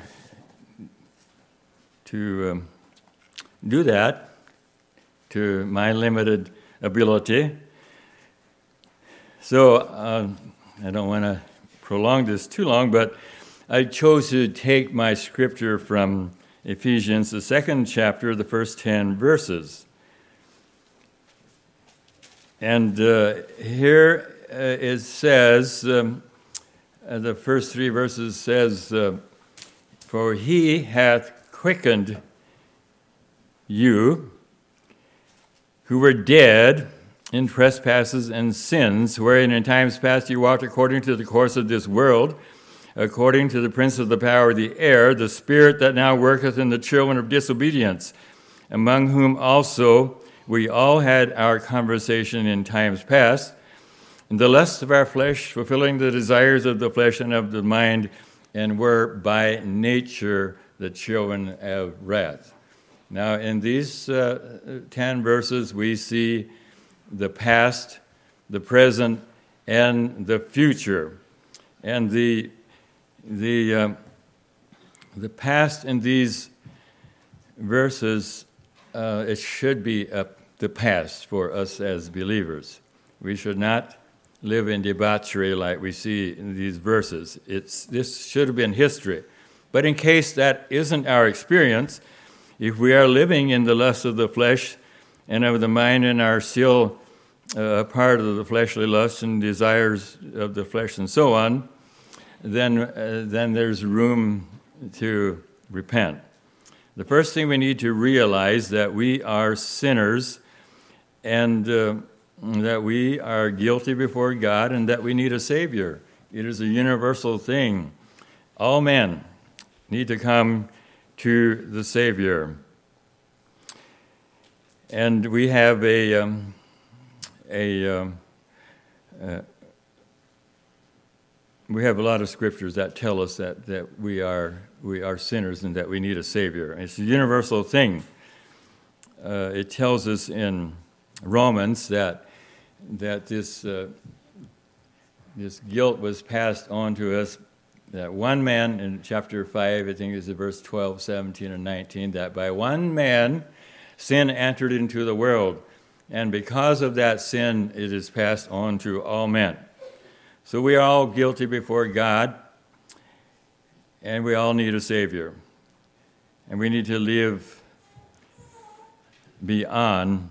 to um, do that to my limited ability. So uh, I don't want to prolong this too long, but I chose to take my scripture from Ephesians, the second chapter, the first ten verses. And uh, here uh, it says, um, uh, the first three verses says, uh, for he hath quickened you, who were dead in trespasses and sins, wherein in times past you walked according to the course of this world, according to the prince of the power of the air, the spirit that now worketh in the children of disobedience, among whom also we all had our conversation in times past, in the lusts of our flesh, fulfilling the desires of the flesh and of the mind, and were by nature the children of wrath. Now, in these uh, ten verses, we see the past, the present, and the future. And the the uh, the past in these verses, uh, it should be uh, the past for us as believers. We should not live in debauchery like we see in these verses. It's this should have been history. But in case that isn't our experience, if we are living in the lust of the flesh and of the mind and are still uh, a part of the fleshly lusts and desires of the flesh and so on, then uh, then there's room to repent. The first thing we need to realize that we are sinners and uh, that we are guilty before God and that we need a Savior. It is a universal thing. All men need to come to the Savior. And we have a um, a um, uh, we have a lot of scriptures that tell us that, that we are we are sinners and that we need a Savior. It's a universal thing. Uh, it tells us in Romans that that this uh, this guilt was passed on to us. That one man, in chapter five, I think it's verse twelve, seventeen, and nineteen, that by one man sin entered into the world, and because of that sin it is passed on to all men. So we are all guilty before God, and we all need a Savior. And we need to live beyond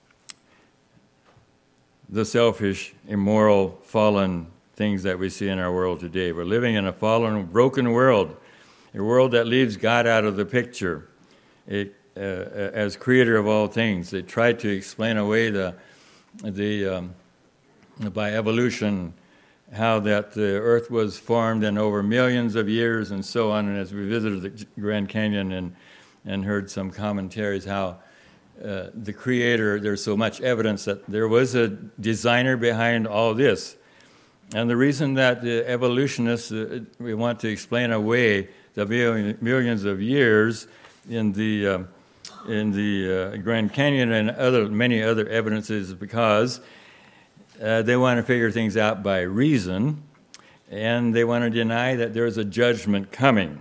the selfish, immoral, fallen things that we see in our world today. We're living in a fallen, broken world, a world that leaves God out of the picture. It, uh, as creator of all things, they tried to explain away the, the um, by evolution, how that the earth was formed in over millions of years and so on. And as we visited the Grand Canyon and, and heard some commentaries, how uh, the creator, there's so much evidence that there was a designer behind all this. And the reason that the evolutionists, uh, we want to explain away the millions of years in the uh, in the uh, Grand Canyon and other many other evidences is because uh, they want to figure things out by reason, and they want to deny that there is a judgment coming.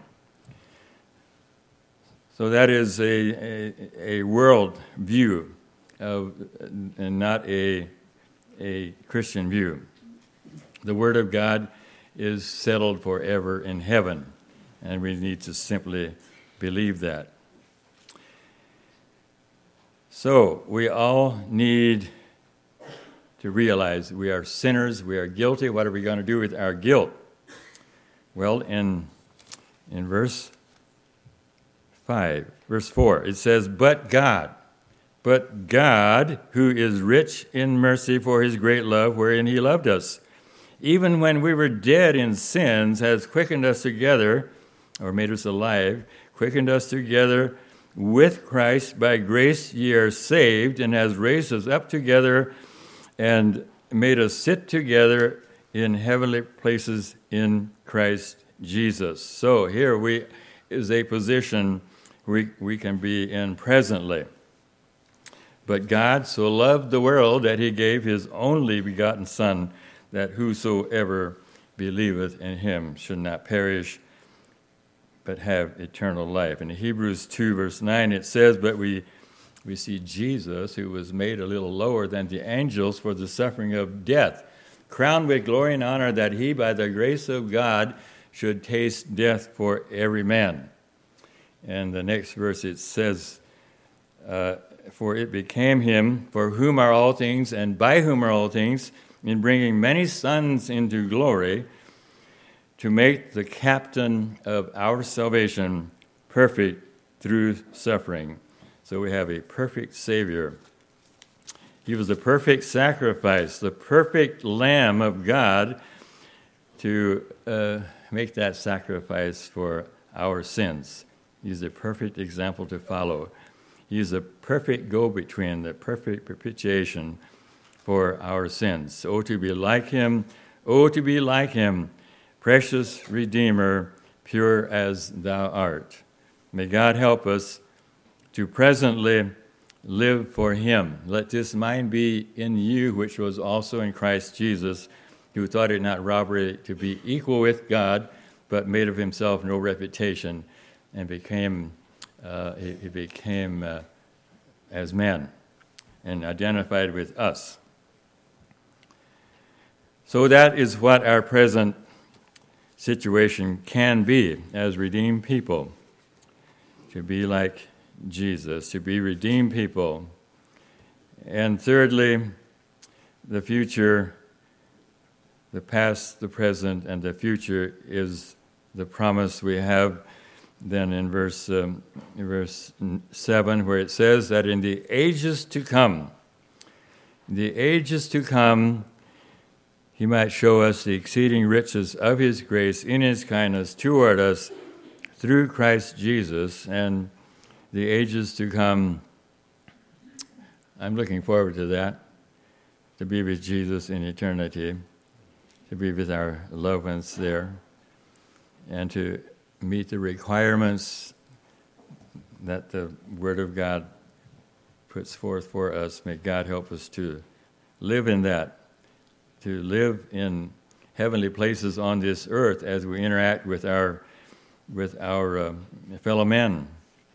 So that is a a, a world view, of, and not a a Christian view. The Word of God is settled forever in heaven, and we need to simply believe that. So we all need to realize we are sinners, we are guilty. What are we going to do with our guilt? Well, in in verse five, verse four, it says, "But God, but God, who is rich in mercy for his great love wherein he loved us, even when we were dead in sins, has quickened us together, or made us alive, quickened us together with Christ. By grace ye are saved, and has raised us up together and made us sit together in heavenly places in Christ Jesus. So here we is a position we, we can be in presently. But God so loved the world that he gave his only begotten Son, that whosoever believeth in him should not perish, but have eternal life. In Hebrews two, verse nine, it says, but we we see Jesus, who was made a little lower than the angels for the suffering of death, crowned with glory and honor, that he, by the grace of God, should taste death for every man. And the next verse, it says, uh, for it became him, for whom are all things, and by whom are all things, in bringing many sons into glory, to make the captain of our salvation perfect through suffering. So we have a perfect Savior. He was the perfect sacrifice, the perfect Lamb of God to uh, make that sacrifice for our sins. He's a perfect example to follow. He's a perfect go-between, the perfect propitiation for our sins. Oh, to be like him, oh, to be like him, precious Redeemer, pure as thou art. May God help us to presently live for him. Let this mind be in you, which was also in Christ Jesus, who thought it not robbery to be equal with God, but made of himself no reputation, and became uh, he, he became uh, as man, and identified with us. So that is what our present situation can be as redeemed people, to be like Jesus, to be redeemed people. And thirdly, the future, the past, the present, and the future is the promise we have then in verse um, in verse seven, where it says that in the ages to come, the ages to come, he might show us the exceeding riches of his grace in his kindness toward us through Christ Jesus. And the ages to come, I'm looking forward to that, to be with Jesus in eternity, to be with our loved ones there, and to meet the requirements that the Word of God puts forth for us. May God help us to live in that, to live in heavenly places on this earth as we interact with our with our uh, fellow men.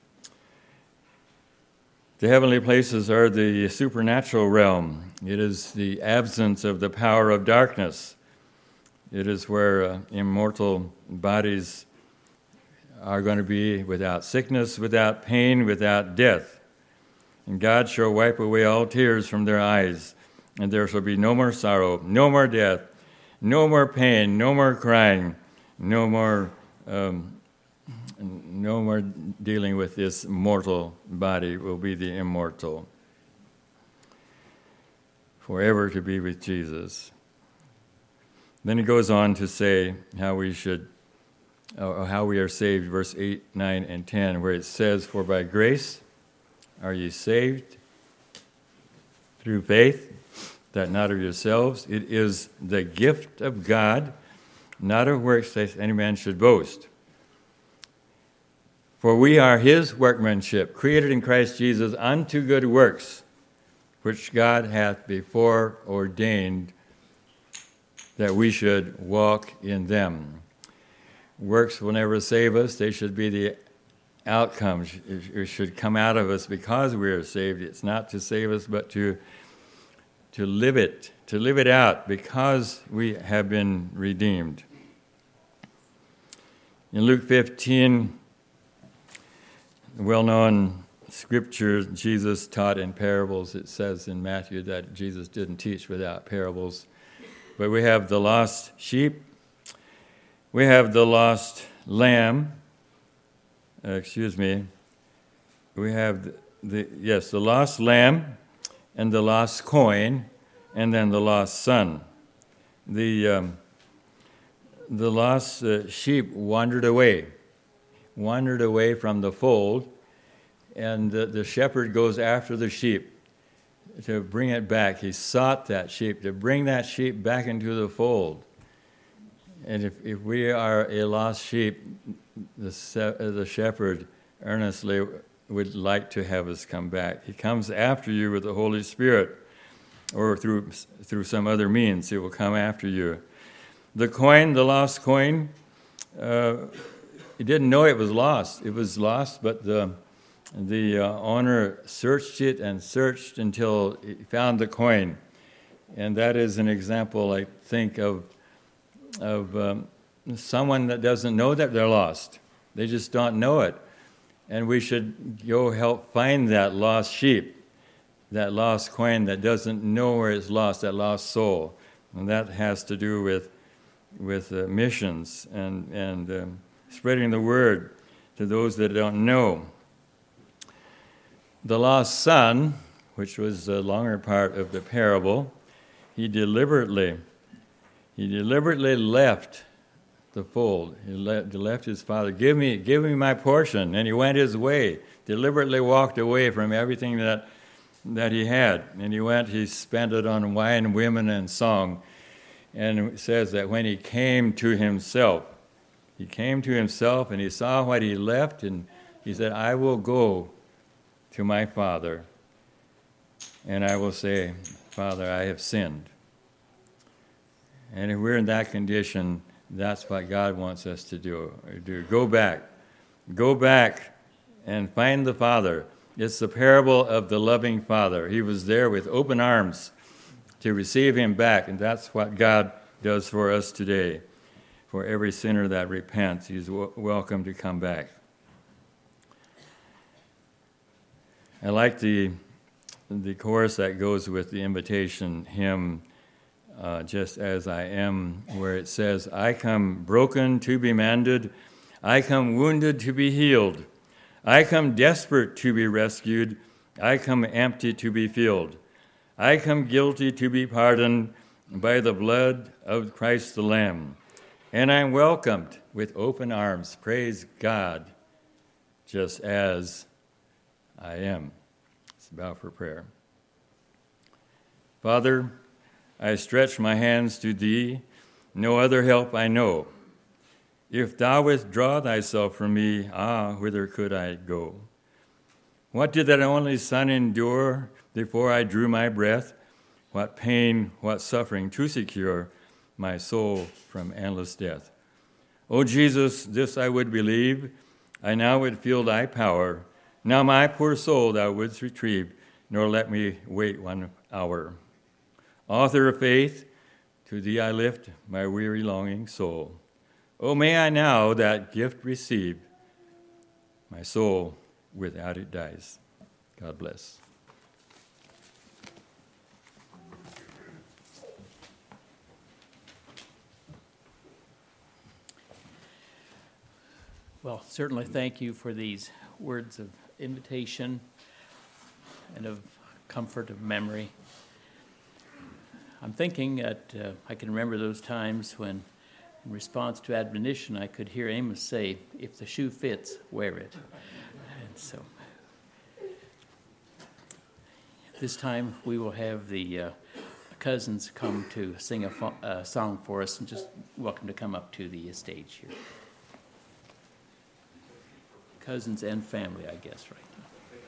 The heavenly places are the supernatural realm. It is the absence of the power of darkness. It is where uh, immortal bodies are going to be without sickness, without pain, without death. And God shall wipe away all tears from their eyes, and there shall be no more sorrow, no more death, no more pain, no more crying, no more um, no more dealing with this mortal body. Will be the immortal, forever to be with Jesus. Then he goes on to say how we should, or how we are saved, verse eight, nine, and ten, where it says, for by grace are ye saved through faith, that not of yourselves. It is the gift of God, not of works that any man should boast. For we are his workmanship, created in Christ Jesus unto good works, which God hath before ordained that we should walk in them. Works will never save us. They should be the outcome. It should come out of us because we are saved. It's not to save us, but to to live it, to live it out because we have been redeemed. In Luke fifteen, the well-known scripture, Jesus taught in parables. It says in Matthew that Jesus didn't teach without parables. But we have the lost sheep. We have the lost lamb. Uh, excuse me. We have the yes, the lost lamb, and the lost coin, and then the lost son. The um, the lost uh, sheep wandered away, wandered away from the fold, and the, the shepherd goes after the sheep to bring it back. He sought that sheep, to bring that sheep back into the fold. And if, if we are a lost sheep, the, se- the shepherd earnestly would like to have us come back. He comes after you with the Holy Spirit, or through through some other means. He will come after you. The coin, the lost coin, uh, he didn't know it was lost. It was lost, but the the uh, owner searched it and searched until he found the coin. And that is an example, I think, of of um, someone that doesn't know that they're lost. They just don't know it. And we should go help find that lost sheep, that lost coin that doesn't know where it's lost, that lost soul. And that has to do with with uh, missions and, and um, spreading the word to those that don't know. The lost son, which was the longer part of the parable, he deliberately, he deliberately left the fold. He left, left his father. Give me, give me my portion. And he went his way, deliberately walked away from everything that that he had. And he went, he spent it on wine, women, and song. And it says that when he came to himself, he came to himself and he saw what he left, and he said, I will go to my father, and I will say, Father, I have sinned. And if we're in that condition, that's what God wants us to do. do. Go back. Go back and find the Father. It's the parable of the loving Father. He was there with open arms to receive him back, and that's what God does for us today. For every sinner that repents, he's w- welcome to come back. I like the the chorus that goes with the invitation hymn, uh, Just As I Am, where it says, I come broken to be mended, I come wounded to be healed, I come desperate to be rescued, I come empty to be filled, I come guilty to be pardoned by the blood of Christ the Lamb, and I'm welcomed with open arms, praise God, just as I am. Let's bow for prayer. Father, I stretch my hands to thee, no other help I know. If thou withdraw thyself from me, ah, whither could I go? What did that only Son endure before I drew my breath? What pain, what suffering to secure my soul from endless death? O Jesus, this I would believe, I now would feel thy power. Now my poor soul thou wouldst retrieve, nor let me wait one hour. Author of faith, to thee I lift my weary longing soul. Oh, may I now that gift receive, my soul without it dies. God bless. Well, certainly thank you for these words of invitation and of comfort of memory. I'm thinking that uh, I can remember those times when, in response to admonition, I could hear Amos say, if the shoe fits, wear it. And so this time we will have the uh, cousins come to sing a fo- uh, song for us, and just welcome to come up to the stage here. Cousins and family, I guess, right now.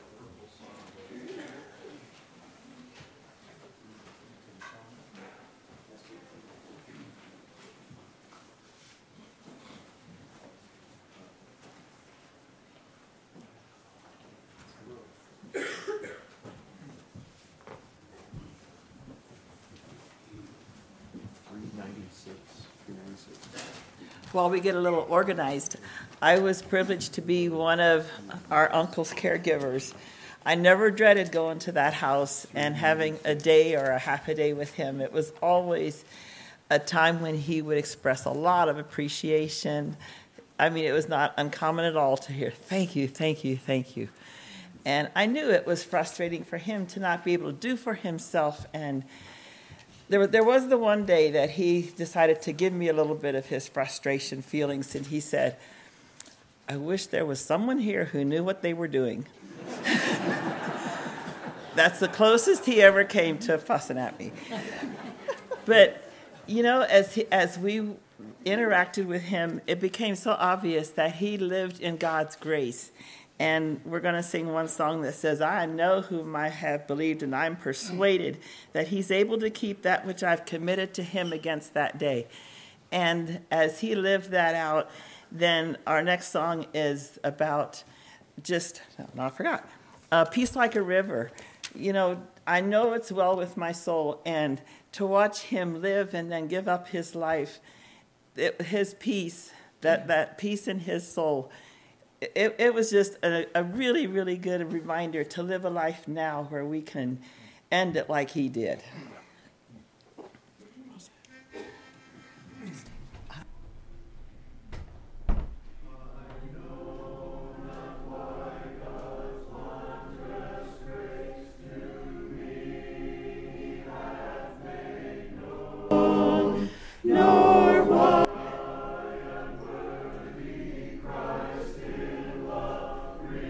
While we get a little organized, I was privileged to be one of our uncle's caregivers. I never dreaded going to that house and having a day or a half a day with him. It was always a time when he would express a lot of appreciation. I mean, it was not uncommon at all to hear, thank you, thank you, thank you. And I knew it was frustrating for him to not be able to do for himself. And there, there was the one day that he decided to give me a little bit of his frustration feelings, and he said, "I wish there was someone here who knew what they were doing." That's the closest he ever came to fussing at me. But, you know, as he, as we interacted with him, it became so obvious that he lived in God's grace. And we're going to sing one song that says, "I know whom I have believed, and I'm persuaded that he's able to keep that which I've committed to him against that day." And as he lived that out, then our next song is about just, no, I forgot, uh, Peace Like a River. You know, I know it's well with my soul, and to watch him live and then give up his life, it, his peace, that, that peace in his soul, it, it was just a, a really, really good reminder to live a life now where we can end it like he did.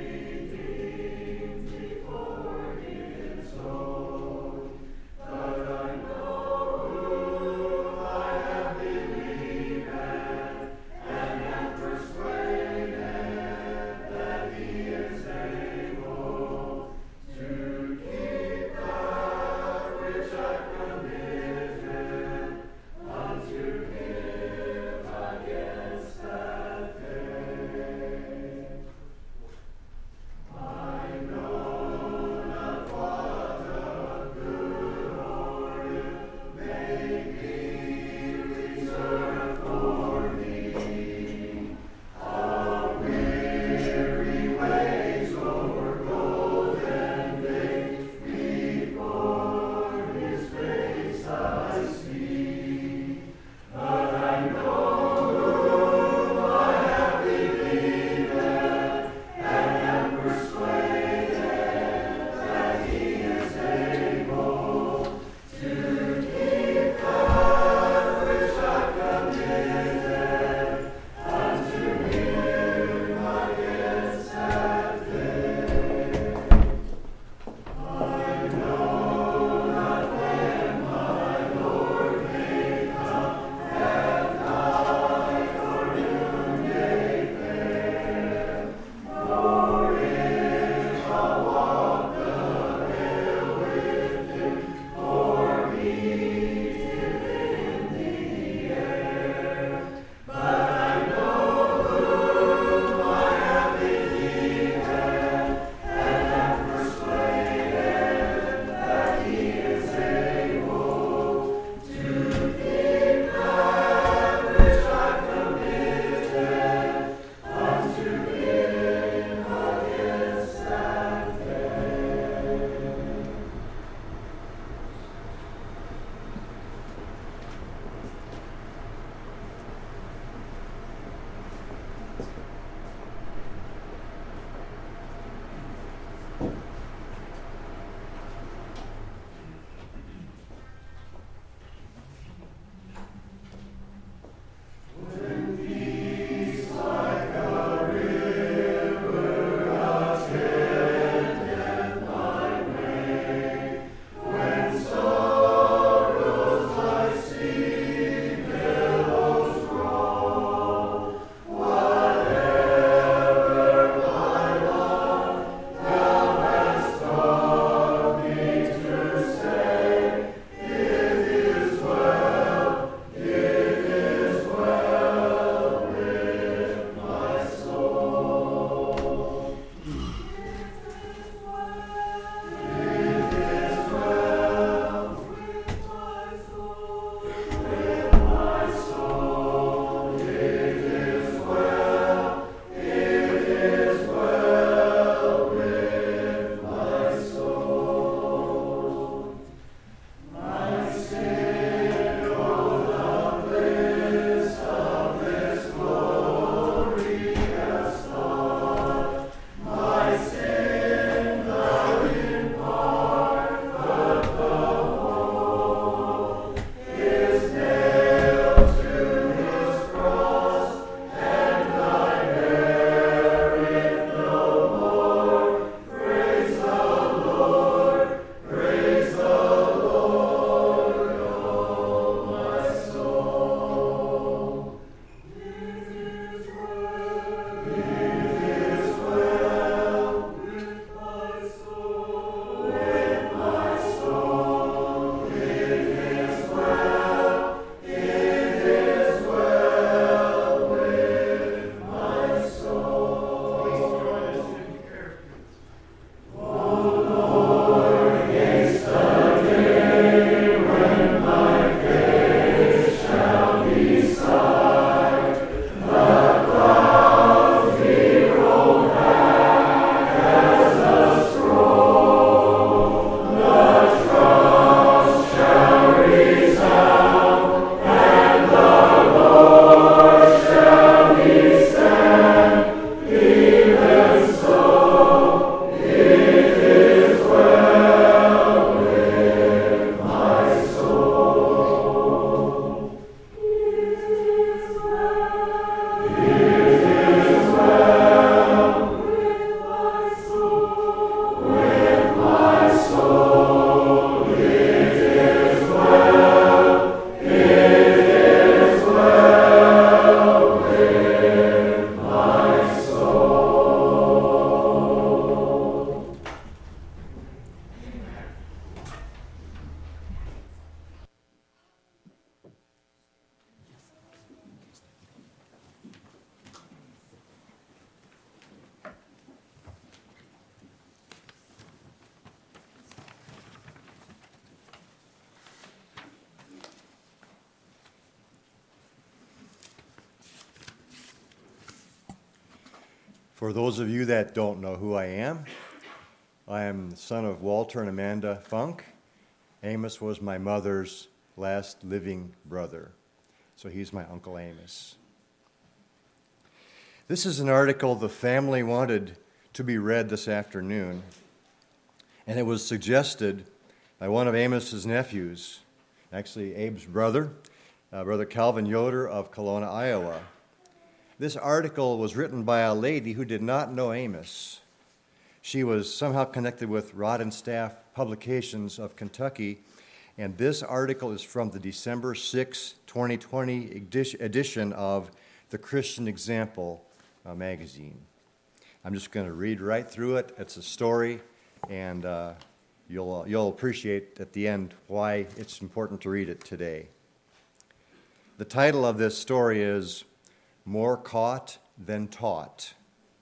But For those of you that don't know who I am, I am the son of Walter and Amanda Funk. Amos was my mother's last living brother, so he's my Uncle Amos. This is an article the family wanted to be read this afternoon, and it was suggested by one of Amos's nephews, actually Abe's brother, uh, Brother Calvin Yoder of Kelowna, Iowa. This article was written by a lady who did not know Amos. She was somehow connected with Rod and Staff Publications of Kentucky, and this article is from the December sixth, twenty twenty edition of the Christian Example uh, magazine. I'm just going to read right through it. It's a story, and uh, you'll, you'll appreciate at the end why it's important to read it today. The title of this story is More Caught Than Taught.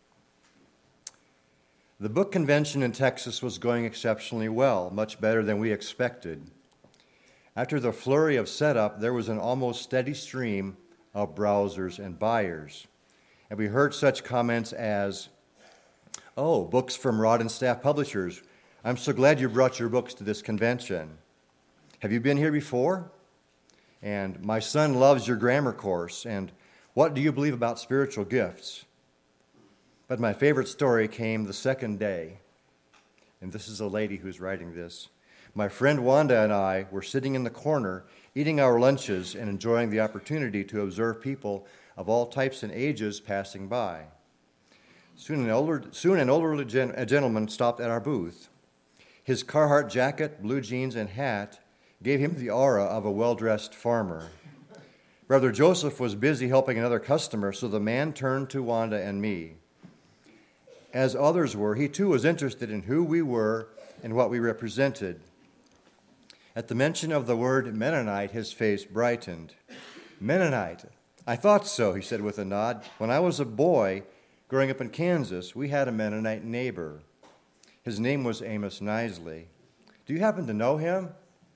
The book convention in Texas was going exceptionally well, much better than we expected. After the flurry of setup, there was an almost steady stream of browsers and buyers. And we heard such comments as, "Oh, books from Rod and Staff Publishers. I'm so glad you brought your books to this convention. Have you been here before? And my son loves your grammar course. And what do you believe about spiritual gifts?" But my favorite story came the second day. And this is a lady who's writing this. "My friend Wanda and I were sitting in the corner, eating our lunches and enjoying the opportunity to observe people of all types and ages passing by. Soon an older, soon an older gen, a gentleman stopped at our booth. His Carhartt jacket, blue jeans, and hat gave him the aura of a well-dressed farmer. Brother Joseph was busy helping another customer, so the man turned to Wanda and me. As others were, he too was interested in who we were and what we represented. At the mention of the word Mennonite, his face brightened. Mennonite, I thought so, he said with a nod. When I was a boy, growing up in Kansas, we had a Mennonite neighbor. His name was Amos Nisley. Do you happen to know him?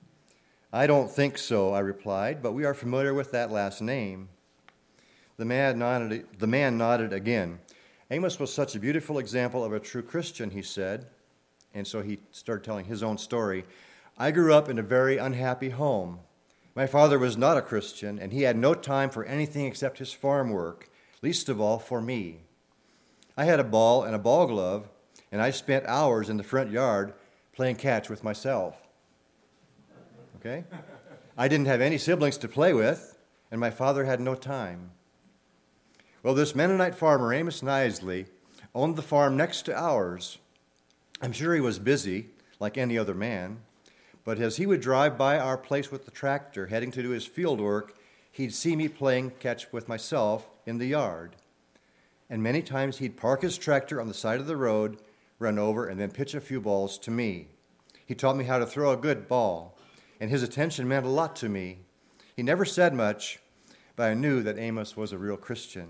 I don't think so, I replied, but we are familiar with that last name. The man nodded, the man nodded again. Amos was such a beautiful example of a true Christian, he said. And so he started telling his own story. I grew up in a very unhappy home. My father was not a Christian, and he had no time for anything except his farm work, least of all for me. I had a ball and a ball glove, and I spent hours in the front yard playing catch with myself. Okay? I didn't have any siblings to play with, and my father had no time. Well, this Mennonite farmer, Amos Nisley, owned the farm next to ours. I'm sure he was busy, like any other man, but as he would drive by our place with the tractor, heading to do his field work, he'd see me playing catch with myself in the yard. And many times he'd park his tractor on the side of the road, run over, and then pitch a few balls to me. He taught me how to throw a good ball, and his attention meant a lot to me. He never said much, but I knew that Amos was a real Christian.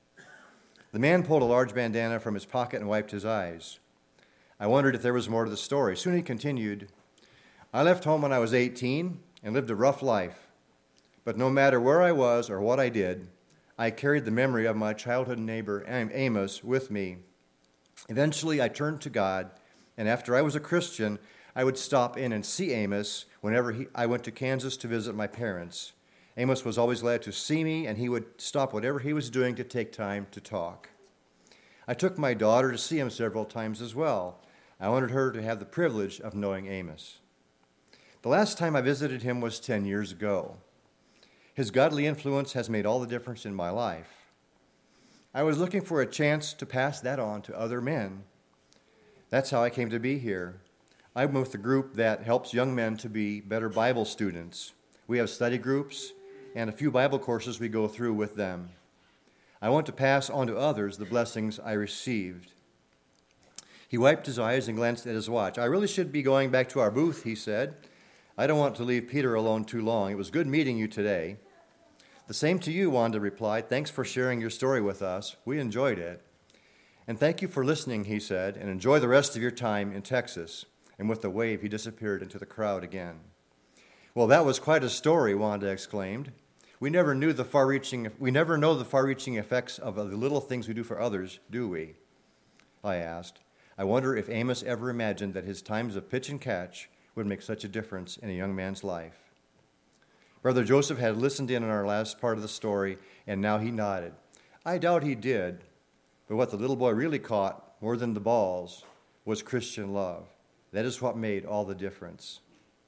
The man pulled a large bandana from his pocket and wiped his eyes. I wondered if there was more to the story. Soon he continued, I left home when I was eighteen and lived a rough life. But no matter where I was or what I did, I carried the memory of my childhood neighbor Amos with me. Eventually, I turned to God, and after I was a Christian, I would stop in and see Amos whenever he, I went to Kansas to visit my parents. Amos was always glad to see me, and he would stop whatever he was doing to take time to talk. I took my daughter to see him several times as well. I wanted her to have the privilege of knowing Amos. The last time I visited him was ten years ago. His godly influence has made all the difference in my life. I was looking for a chance to pass that on to other men. That's how I came to be here. I'm with a group that helps young men to be better Bible students. We have study groups and a few Bible courses we go through with them. I want to pass on to others the blessings I received. He wiped his eyes and glanced at his watch. I really should be going back to our booth, he said. I don't want to leave Peter alone too long. It was good meeting you today. The same to you, Wanda replied. Thanks for sharing your story with us. We enjoyed it. And thank you for listening, he said, and enjoy the rest of your time in Texas. And with a wave, he disappeared into the crowd again. Well, that was quite a story, Wanda exclaimed. We never knew the far-reaching, we never know the far-reaching effects of the little things we do for others, do we? I asked. I wonder if Amos ever imagined that his times of pitch and catch would make such a difference in a young man's life. Brother Joseph had listened in on our last part of the story, and now he nodded. I doubt he did, but what the little boy really caught, more than the balls, was Christian love. That is what made all the difference.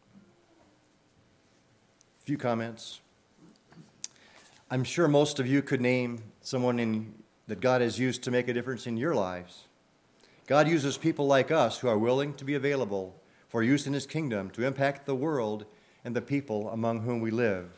A few comments. I'm sure most of you could name someone in, that God has used to make a difference in your lives. God uses people like us who are willing to be available for use in his kingdom to impact the world and the people among whom we live.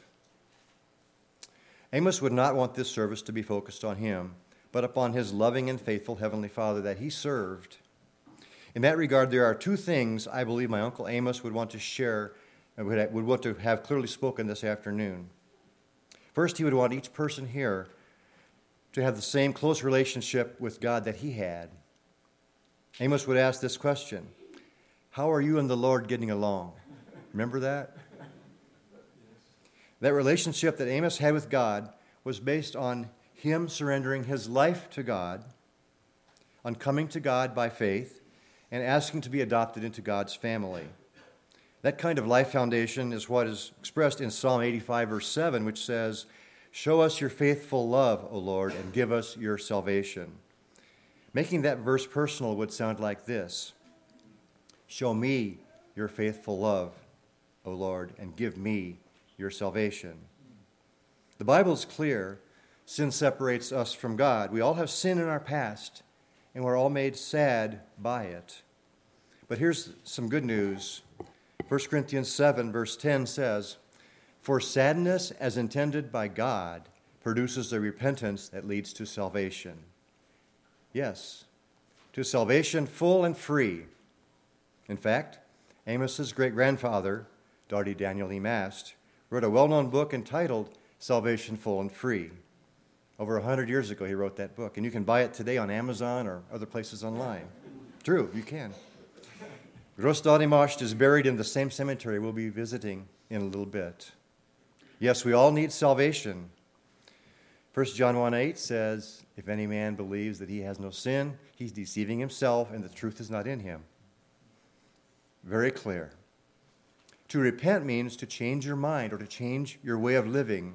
Amos would not want this service to be focused on him, but upon his loving and faithful Heavenly Father that he served. In that regard, there are two things I believe my Uncle Amos would want to share and would, would want to have clearly spoken this afternoon. First, he would want each person here to have the same close relationship with God that he had. Amos would ask this question: how are you and the Lord getting along? Remember that? That relationship that Amos had with God was based on him surrendering his life to God, on coming to God by faith, and asking to be adopted into God's family. That kind of life foundation is what is expressed in Psalm eighty-five, verse seven, which says, "Show us your faithful love, O Lord, and give us your salvation." Making that verse personal would sound like this: show me your faithful love, O Lord, and give me your salvation. The Bible is clear. Sin separates us from God. We all have sin in our past, and we're all made sad by it. But here's some good news. First Corinthians seven, verse ten says, "For sadness, as intended by God, produces a repentance that leads to salvation." Yes, to salvation full and free. In fact, Amos's great-grandfather, Darty Daniel E. Mast, wrote a well-known book entitled Salvation Full and Free. Over a hundred years ago, he wrote that book, and you can buy it today on Amazon or other places online. True, you can. Gross Darty Mast is buried in the same cemetery we'll be visiting in a little bit. Yes, we all need salvation. First John one eight says, "If any man believes that he has no sin, he's deceiving himself, and the truth is not in him." Very clear. To repent means to change your mind or to change your way of living.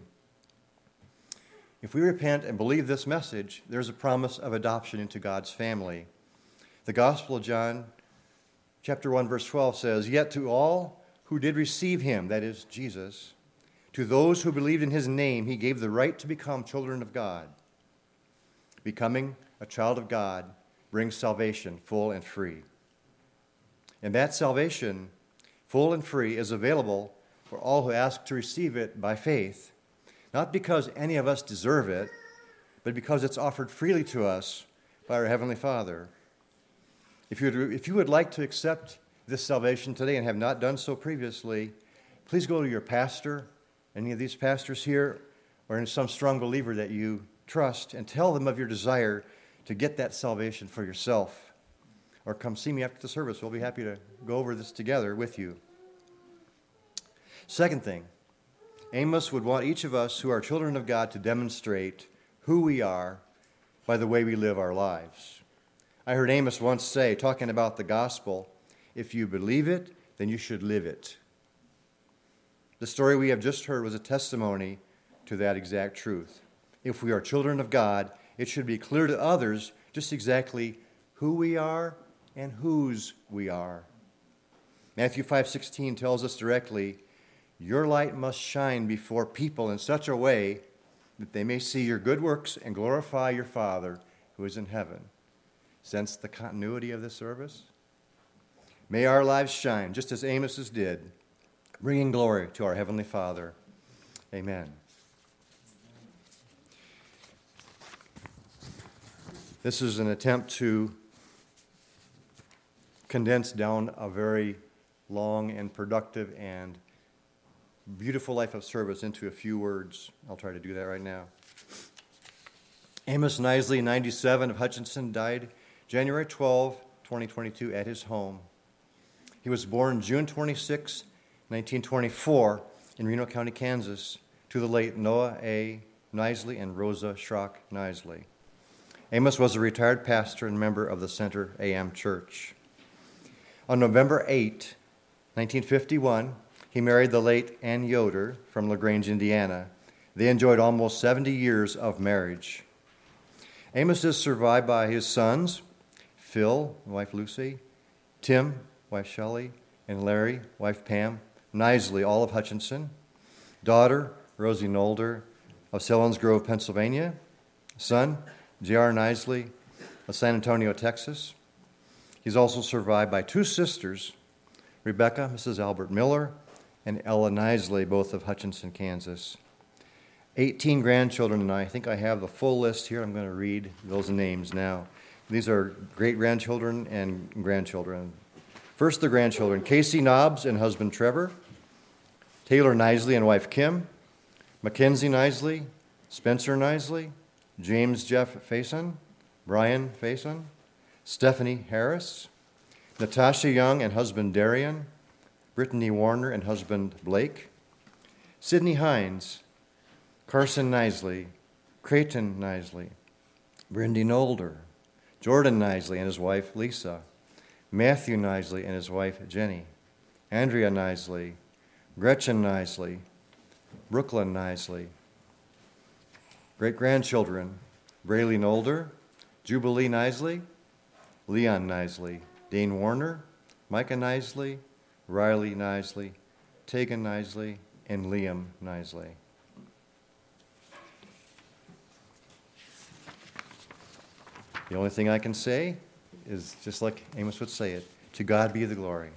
If we repent and believe this message, there's a promise of adoption into God's family. The Gospel of John, chapter one, verse twelve says, "Yet to all who did receive him," that is, Jesus, "to those who believed in his name, he gave the right to become children of God." Becoming a child of God brings salvation full and free. And that salvation, full and free, is available for all who ask to receive it by faith, not because any of us deserve it, but because it's offered freely to us by our Heavenly Father. If you would, if you would like to accept this salvation today and have not done so previously, please go to your pastor, any of these pastors here, or in some strong believer that you trust, and tell them of your desire to get that salvation for yourself. Or come see me after the service. We'll be happy to go over this together with you. Second thing, Amos would want each of us who are children of God to demonstrate who we are by the way we live our lives. I heard Amos once say, talking about the gospel, "If you believe it, then you should live it." The story we have just heard was a testimony to that exact truth. If we are children of God, it should be clear to others just exactly who we are and whose we are. Matthew five sixteen tells us directly, "Your light must shine before people in such a way that they may see your good works and glorify your Father who is in heaven." Sense the continuity of this service? May our lives shine just as Amos's did, bringing glory to our Heavenly Father. Amen. This is an attempt to condense down a very long and productive and beautiful life of service into a few words. I'll try to do that right now. Amos Nisley, ninety-seven, of Hutchinson, died January twelfth, twenty twenty-two, at his home. He was born June twenty-sixth, nineteen twenty-four, in Reno County, Kansas, to the late Noah A. Nisley and Rosa Schrock Nisley. Amos was a retired pastor and member of the Center A M Church. On November eighth, nineteen fifty-one, he married the late Ann Yoder from LaGrange, Indiana. They enjoyed almost seventy years of marriage. Amos is survived by his sons, Phil, wife Lucy, Tim, wife Shelley, and Larry, wife Pam, Nisley, all of Hutchinson, daughter, Rosie Nolder of Selinsgrove, Pennsylvania, son, J R Nisley of San Antonio, Texas. He's also survived by two sisters, Rebecca, Missus Albert Miller, and Ella Nisley, both of Hutchinson, Kansas. eighteen grandchildren, and I think I have the full list here. I'm going to read those names now. These are great-grandchildren and grandchildren. First, the grandchildren, Casey Nobbs and husband Trevor, Taylor Nisley and wife Kim, Mackenzie Nisley, Spencer Nisley, James Jeff Faison, Brian Faison, Stephanie Harris, Natasha Young and husband Darian, Brittany Warner and husband Blake, Sydney Hines, Carson Nisley, Creighton Nisley, Brindy Nolder, Jordan Nisley and his wife Lisa, Matthew Nisley and his wife Jenny, Andrea Nisley, Gretchen Nisley, Brooklyn Nisley. Great-grandchildren, Brayley Nolder, Jubilee Nisley, Leon Nisley, Dane Warner, Micah Nisley, Riley Nisley, Tegan Nisley, and Liam Nisley. The only thing I can say is just like Amos would say it, to God be the glory.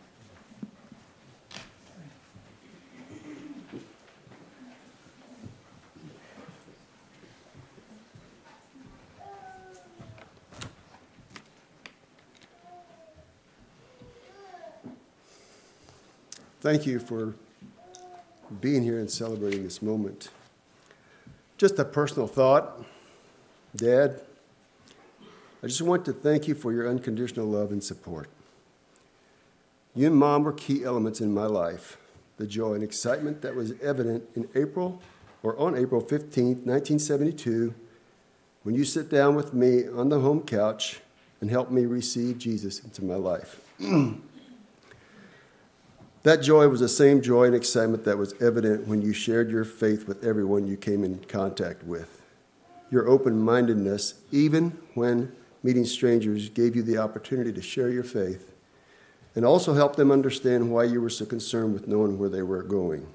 Thank you for being here and celebrating this moment. Just a personal thought. Dad, I just want to thank you for your unconditional love and support. You and Mom were key elements in my life. The joy and excitement that was evident in April or on April fifteenth, nineteen seventy-two, when you sat down with me on the home couch and helped me receive Jesus into my life. That joy was the same joy and excitement that was evident when you shared your faith with everyone you came in contact with. Your open-mindedness, even when meeting strangers, gave you the opportunity to share your faith and also help them understand why you were so concerned with knowing where they were going.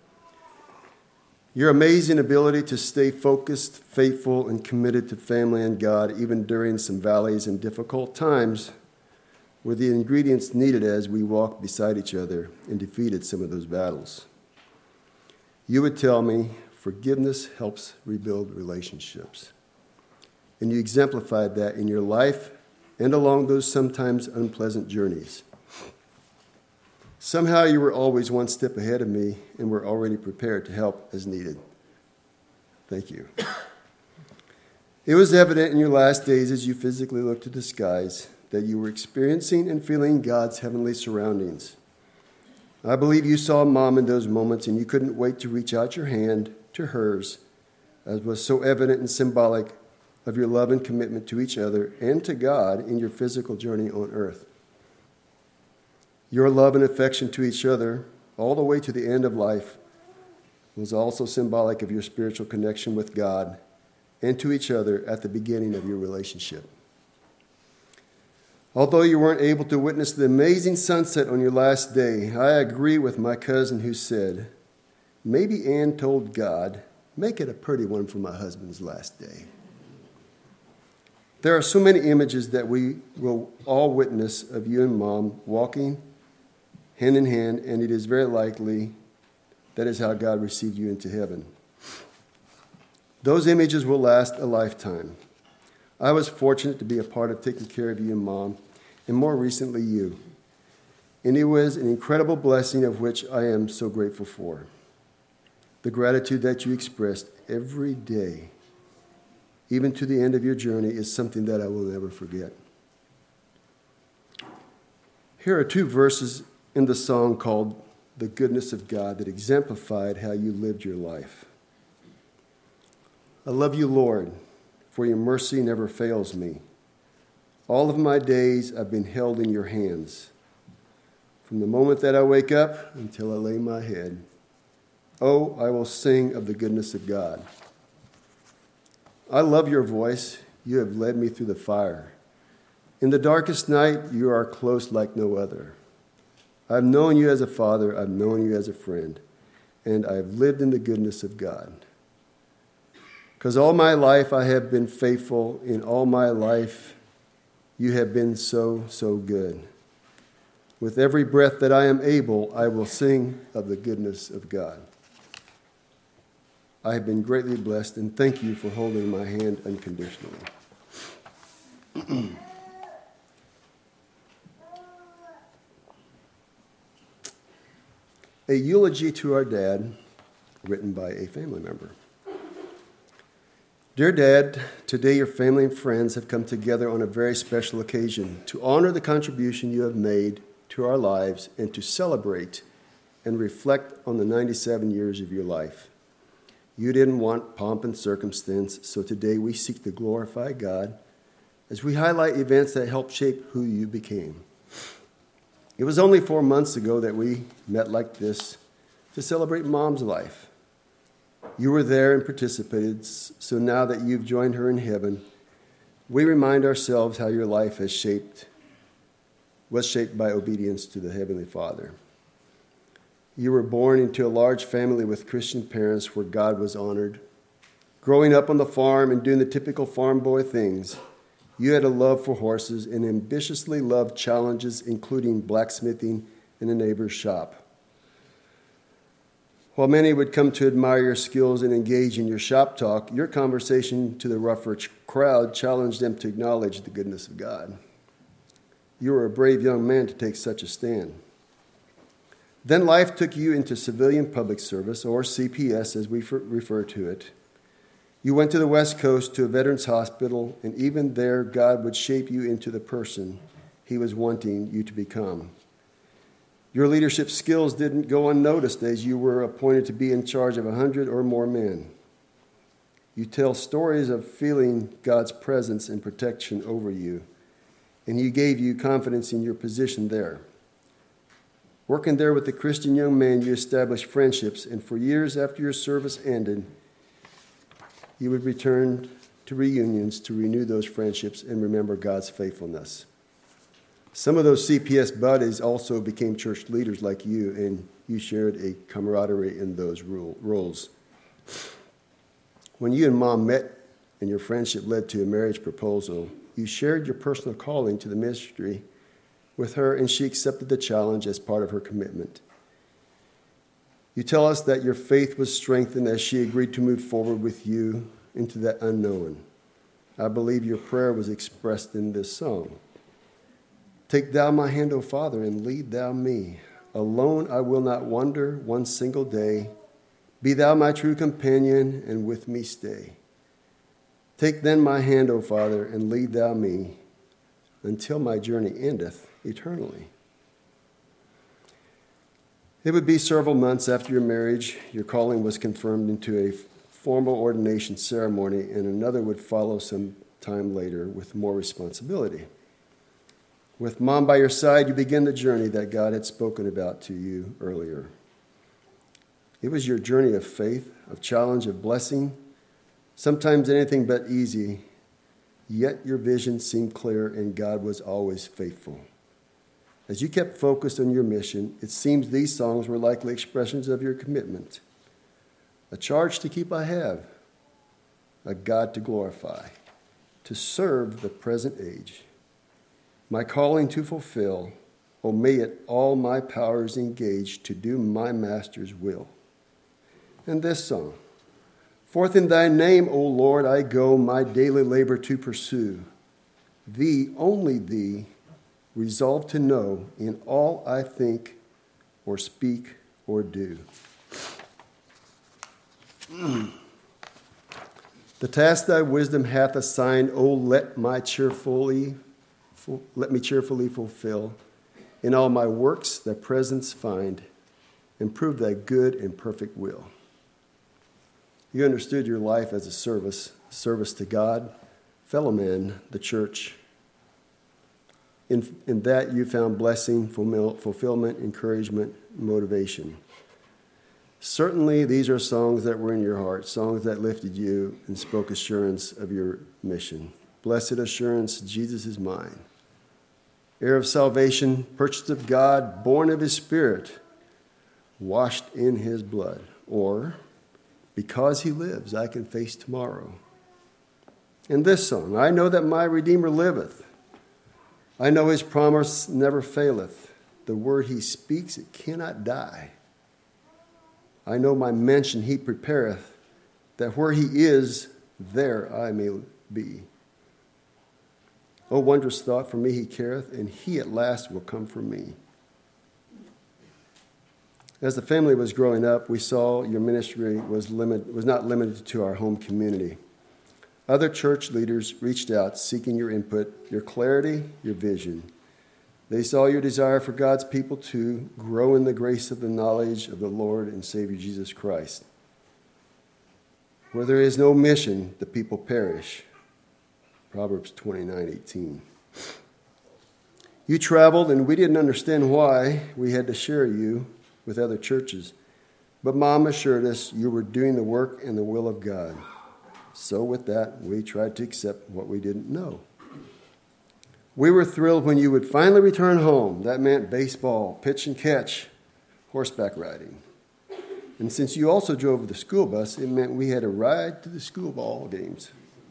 Your amazing ability to stay focused, faithful, and committed to family and God, even during some valleys and difficult times, were the ingredients needed as we walked beside each other and defeated some of those battles. You would tell me, forgiveness helps rebuild relationships. And you exemplified that in your life and along those sometimes unpleasant journeys. Somehow you were always one step ahead of me and were already prepared to help as needed. Thank you. It was evident in your last days as you physically looked to the skies that you were experiencing and feeling God's heavenly surroundings. I believe you saw Mom in those moments and you couldn't wait to reach out your hand to hers, as was so evident and symbolic of your love and commitment to each other and to God in your physical journey on earth. Your love and affection to each other, all the way to the end of life, was also symbolic of your spiritual connection with God and to each other at the beginning of your relationship. Although you weren't able to witness the amazing sunset on your last day, I agree with my cousin who said, maybe Ann told God, make it a pretty one for my husband's last day. There are so many images that we will all witness of you and Mom walking hand in hand, and it is very likely that is how God received you into heaven. Those images will last a lifetime. I was fortunate to be a part of taking care of you and Mom, and more recently you. And it was an incredible blessing of which I am so grateful for. The gratitude that you expressed every day, even to the end of your journey, is something that I will never forget. Here are two verses in the song called The Goodness of God that exemplified how you lived your life. I love you, Lord, for your mercy never fails me. All of my days I've been held in your hands. From the moment that I wake up until I lay my head, oh, I will sing of the goodness of God. I love your voice. You have led me through the fire. In the darkest night, you are close like no other. I've known you as a father. I've known you as a friend. And I've lived in the goodness of God. Because all my life I have been faithful. In all my life, you have been so, so good. With every breath that I am able, I will sing of the goodness of God. I have been greatly blessed, and thank you for holding my hand unconditionally. A eulogy to our dad, written by a family member. Dear Dad, today your family and friends have come together on a very special occasion to honor the contribution you have made to our lives and to celebrate and reflect on the ninety-seven years of your life. You didn't want pomp and circumstance, so today we seek to glorify God as we highlight events that helped shape who you became. It was only four months ago that we met like this to celebrate Mom's life. You were there and participated, so now that you've joined her in heaven, we remind ourselves how your life has shaped, was shaped by obedience to the Heavenly Father. You were born into a large family with Christian parents where God was honored. Growing up on the farm and doing the typical farm boy things, you had a love for horses and ambitiously loved challenges, including blacksmithing in a neighbor's shop. While many would come to admire your skills and engage in your shop talk, your conversation to the rougher crowd challenged them to acknowledge the goodness of God. You were a brave young man to take such a stand. Then life took you into civilian public service, or C P S as we refer to it. You went to the West Coast to a veterans hospital, and even there, God would shape you into the person he was wanting you to become. Your leadership skills didn't go unnoticed as you were appointed to be in charge of a hundred or more men. You tell stories of feeling God's presence and protection over you, and he gave you confidence in your position there. Working there with the Christian young man, you established friendships, and for years after your service ended, you would return to reunions to renew those friendships and remember God's faithfulness. Some of those C P S buddies also became church leaders like you, and you shared a camaraderie in those roles. When you and Mom met and your friendship led to a marriage proposal, you shared your personal calling to the ministry with her, and she accepted the challenge as part of her commitment. You tell us that your faith was strengthened as she agreed to move forward with you into that unknown. I believe your prayer was expressed in this song. Take thou my hand, O Father, and lead thou me. Alone I will not wander one single day. Be thou my true companion, and with me stay. Take then my hand, O Father, and lead thou me, until my journey endeth eternally. It would be several months after your marriage, your calling was confirmed into a formal ordination ceremony, and another would follow some time later with more responsibility. With Mom by your side, you begin the journey that God had spoken about to you earlier. It was your journey of faith, of challenge, of blessing, sometimes anything but easy, yet your vision seemed clear and God was always faithful. As you kept focused on your mission, it seems these songs were likely expressions of your commitment. A charge to keep I have, a God to glorify, to serve the present age. My calling to fulfill, oh may it all my powers engage to do my Master's will. And this song, forth in thy name, O Lord, I go, my daily labor to pursue. Thee, only thee, resolve to know in all I think or speak or do. The task thy wisdom hath assigned, O let my cheerfully, let me cheerfully fulfill. In all my works thy presence find, and prove thy good and perfect will. You understood your life as a service, service to God, fellow man, the church. In, in that you found blessing, fulfillment, encouragement, motivation. Certainly, these are songs that were in your heart, songs that lifted you and spoke assurance of your mission. Blessed assurance, Jesus is mine. Heir of salvation, purchased of God, born of his Spirit, washed in his blood. Or, because he lives, I can face tomorrow. And this song, I know that my Redeemer liveth. I know his promise never faileth. The word he speaks, it cannot die. I know my mansion he prepareth, that where he is, there I may be. O wondrous thought, for me he careth, and he at last will come for me. As the family was growing up, we saw your ministry was, limit, was not limited to our home community. Other church leaders reached out, seeking your input, your clarity, your vision. They saw your desire for God's people to grow in the grace of the knowledge of the Lord and Savior Jesus Christ. Where there is no mission, the people perish. Proverbs twenty-nine eighteen. You traveled, and we didn't understand why we had to share you with other churches. But Mom assured us you were doing the work and the will of God. So with that, we tried to accept what we didn't know. We were thrilled when you would finally return home. That meant baseball, pitch and catch, horseback riding. And since you also drove the school bus, it meant we had a ride to the school ball games.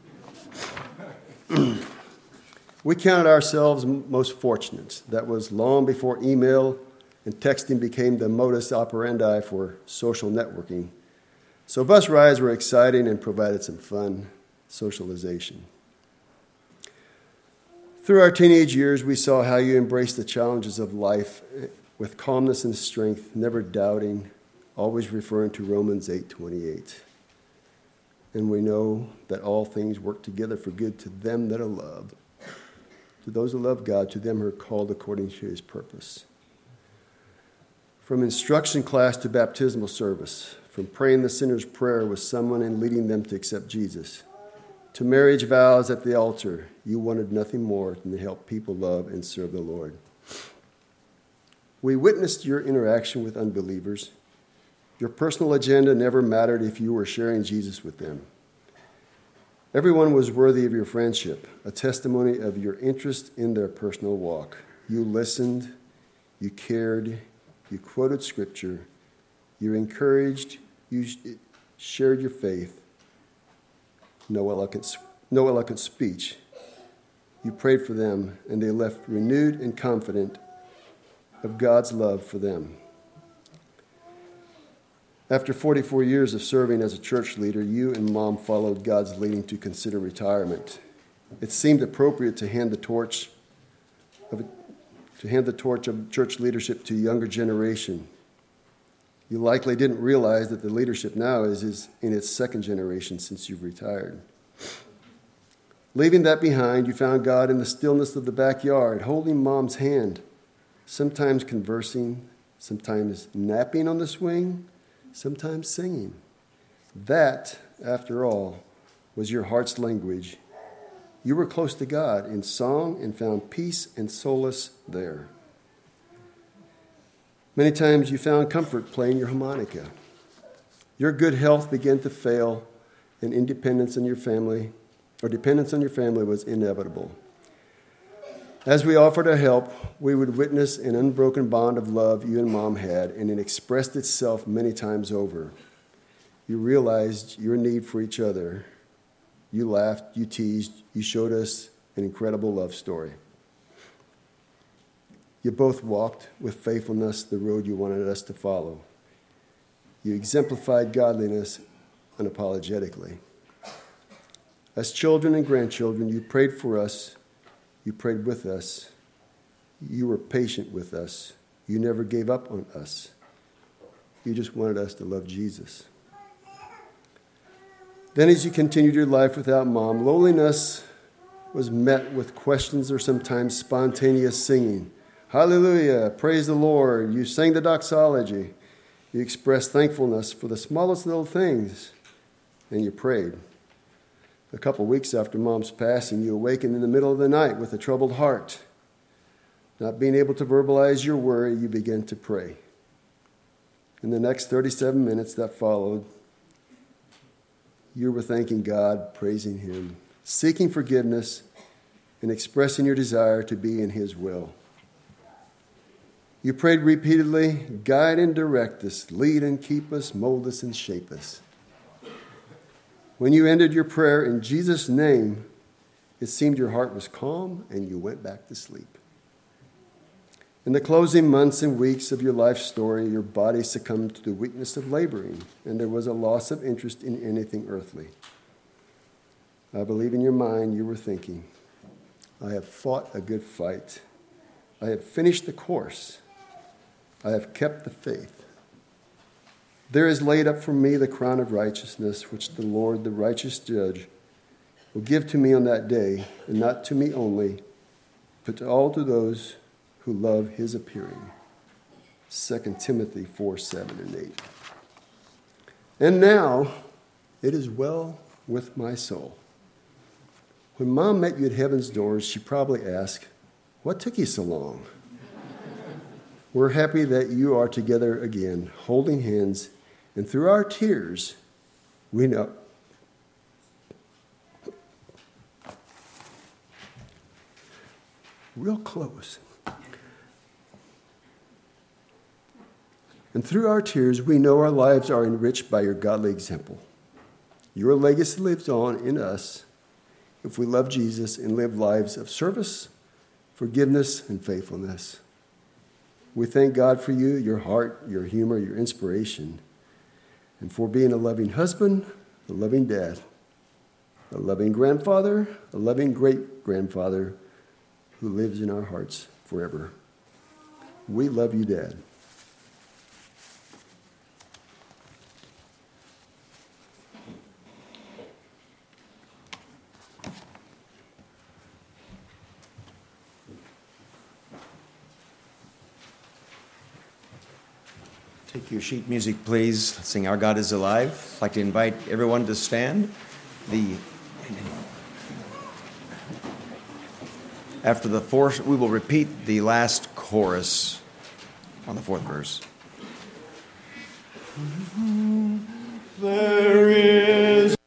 We counted ourselves most fortunate. That was long before email and texting became the modus operandi for social networking. So bus rides were exciting and provided some fun socialization. Through our teenage years, we saw how you embraced the challenges of life with calmness and strength, never doubting, always referring to Romans eight twenty-eight. And we know that all things work together for good to them that are loved, to those who love God, to them who are called according to his purpose. From instruction class to baptismal service, from praying the sinner's prayer with someone and leading them to accept Jesus, to marriage vows at the altar, you wanted nothing more than to help people love and serve the Lord. We witnessed your interaction with unbelievers. Your personal agenda never mattered if you were sharing Jesus with them. Everyone was worthy of your friendship, a testimony of your interest in their personal walk. You listened, you cared, you quoted scripture, you encouraged, you shared your faith. No eloquent, no eloquent speech. You prayed for them, and they left renewed and confident of God's love for them. After forty-four years of serving as a church leader, you and Mom followed God's leading to consider retirement. It seemed appropriate to hand the torch of to hand the torch of church leadership to a younger generation. You likely didn't realize that the leadership now is, is in its second generation since you've retired. Leaving that behind, you found God in the stillness of the backyard, holding Mom's hand, sometimes conversing, sometimes napping on the swing, sometimes singing. That, after all, was your heart's language. You were close to God in song and found peace and solace there. Many times you found comfort playing your harmonica. Your good health began to fail, and independence in your family, or dependence on your family, was inevitable. As we offered our help, we would witness an unbroken bond of love you and Mom had, and it expressed itself many times over. You realized your need for each other. You laughed, you teased, you showed us an incredible love story. You both walked with faithfulness the road you wanted us to follow. You exemplified godliness unapologetically. As children and grandchildren, you prayed for us. You prayed with us. You were patient with us. You never gave up on us. You just wanted us to love Jesus. Then as you continued your life without Mom, loneliness was met with questions or sometimes spontaneous singing. Hallelujah, praise the Lord. You sang the doxology. You expressed thankfulness for the smallest little things, and you prayed. A couple weeks after Mom's passing, you awakened in the middle of the night with a troubled heart. Not being able to verbalize your worry, you began to pray. In the next thirty-seven minutes that followed, you were thanking God, praising Him, seeking forgiveness, and expressing your desire to be in His will. You prayed repeatedly, guide and direct us, lead and keep us, mold us and shape us. When you ended your prayer in Jesus' name, it seemed your heart was calm and you went back to sleep. In the closing months and weeks of your life story, your body succumbed to the weakness of laboring, and there was a loss of interest in anything earthly. I believe in your mind you were thinking, I have fought a good fight. I have finished the course. I have kept the faith. There is laid up for me the crown of righteousness, which the Lord, the righteous judge, will give to me on that day, and not to me only, but to all to those who love his appearing. Second Timothy four, seven, and eight. And now, it is well with my soul. When Mom met you at heaven's doors, she probably asked, what took you so long? We're happy that you are together again, holding hands, and through our tears, we know real close. And through our tears, we know our lives are enriched by your godly example. Your legacy lives on in us if we love Jesus and live lives of service, forgiveness, and faithfulness. We thank God for you, your heart, your humor, your inspiration, and for being a loving husband, a loving dad, a loving grandfather, a loving great-grandfather who lives in our hearts forever. We love you, Dad. Take your sheet music, please. Let's sing Our God is Alive. I'd like to invite everyone to stand. The After the fourth, we will repeat the last chorus on the fourth verse. There is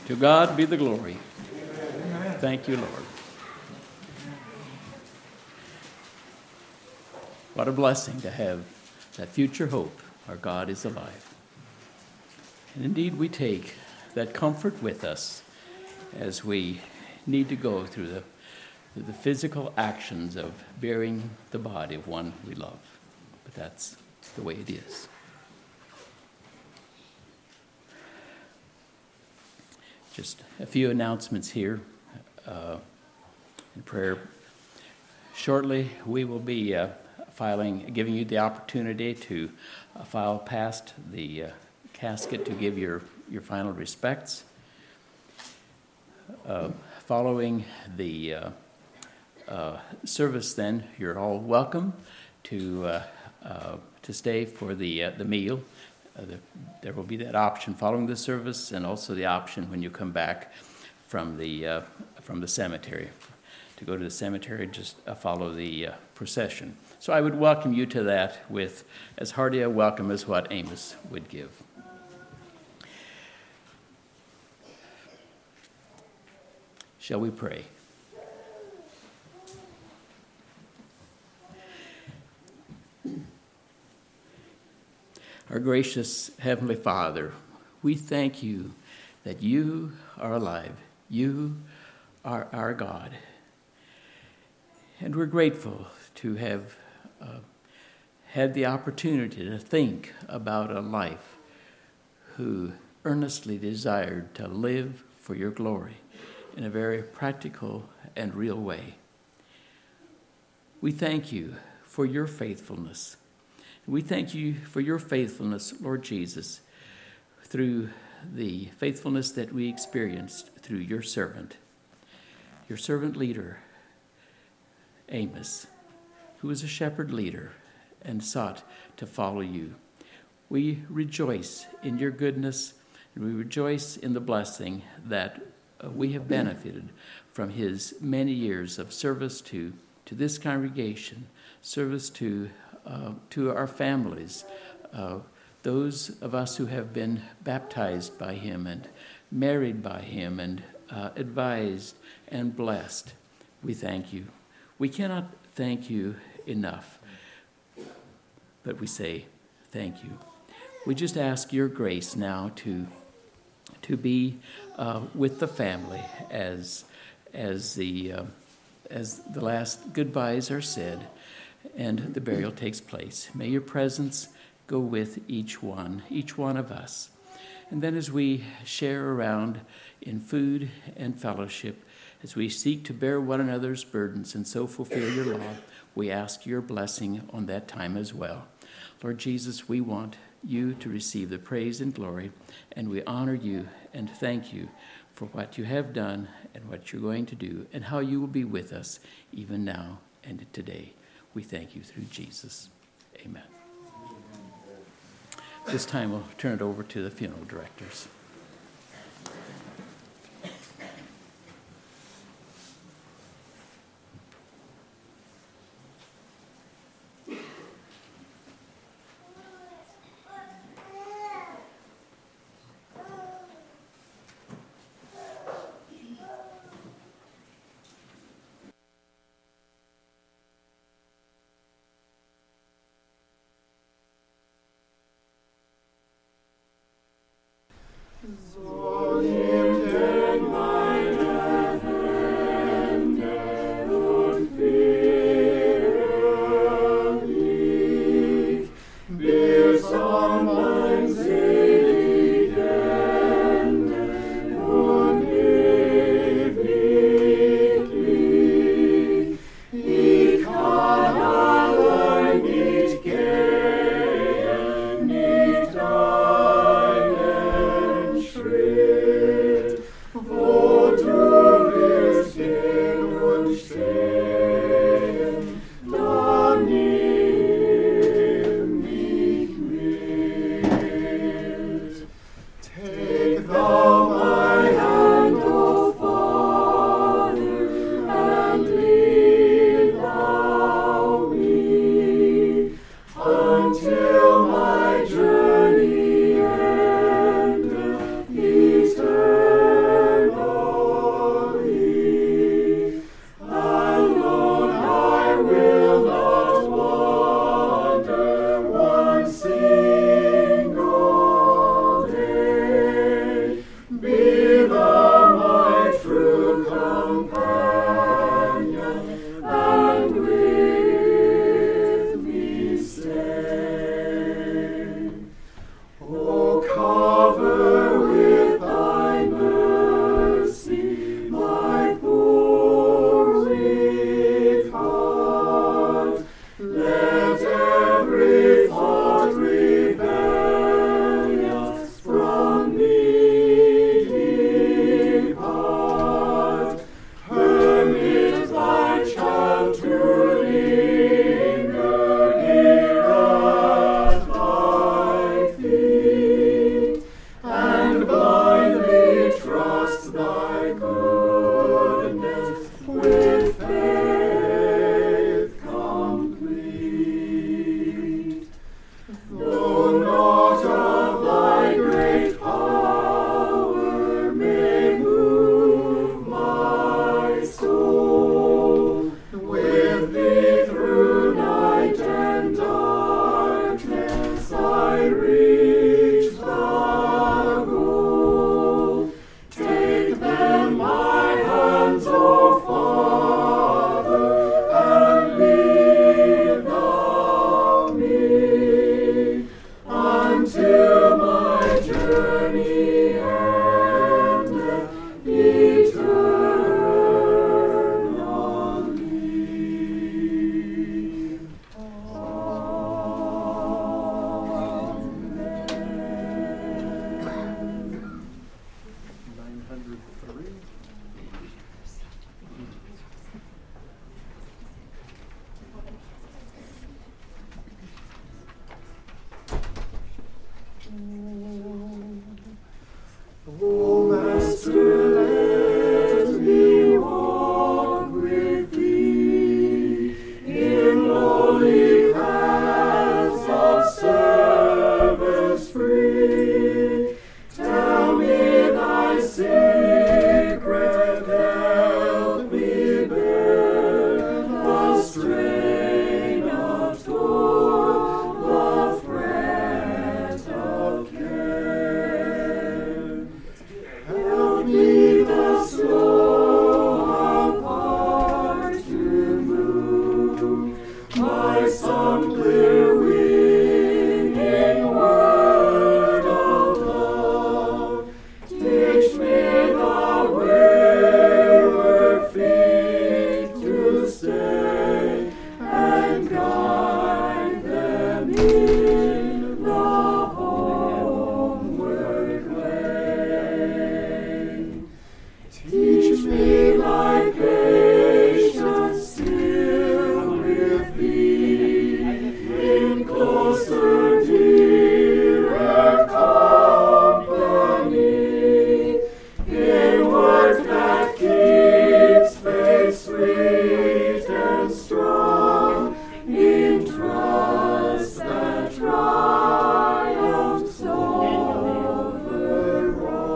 To God be the glory. Thank you, Lord. What a blessing to have that future hope. Our God is alive. And indeed, we take that comfort with us as we need to go through the, through the physical actions of bearing the body of one we love. But that's the way it is. Just a few announcements here uh, in prayer. Shortly, we will be uh, filing, giving you the opportunity to uh, file past the uh, casket to give your, your final respects. Uh, following the uh, uh, service, then, you're all welcome to uh, uh, to stay for the uh, the meal. Uh, the, there will be that option following the service, and also the option when you come back from the uh, from the cemetery. To go to the cemetery, just uh, follow the uh, procession. So I would welcome you to that with as hearty a welcome as what Amos would give. Shall we pray? Our gracious Heavenly Father, we thank you that you are alive. You are our God. And we're grateful to have uh, had the opportunity to think about a life who earnestly desired to live for your glory in a very practical and real way. We thank you for your faithfulness. We thank you for your faithfulness, Lord Jesus, through the faithfulness that we experienced through your servant, your servant leader, Amos, who was a shepherd leader and sought to follow you. We rejoice in your goodness, and we rejoice in the blessing that uh, we have benefited from his many years of service to, to this congregation, service to, uh, to our families, uh, those of us who have been baptized by him and married by him and uh, advised and blessed. We thank you. We cannot thank you enough, but we say thank you. We just ask your grace now to to be uh, with the family as as the uh, as the last goodbyes are said and the burial takes place. May your presence go with each one, each one of us. And then as we share around in food and fellowship, as we seek to bear one another's burdens and so fulfill your law, we ask your blessing on that time as well. Lord Jesus, we want you to receive the praise and glory, and we honor you and thank you for what you have done and what you're going to do and how you will be with us even now and today. We thank you through Jesus. Amen. This time we'll turn it over to the funeral directors. by some clear winging word of love. Teach me the wayward feet to stay and guide them in the homeward way. Teach me thy patience still with thee in closer, dearer company, in work that keeps faith sweet and strong, in trust that triumphs over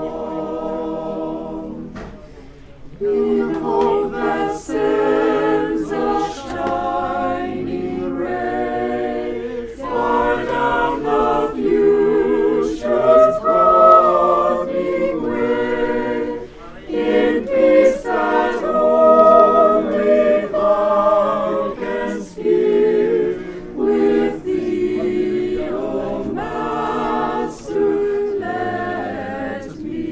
wrong, in hope that sends a shining ray far down the future's broadening way, in peace that only thou canst give, with thee, O Master, let me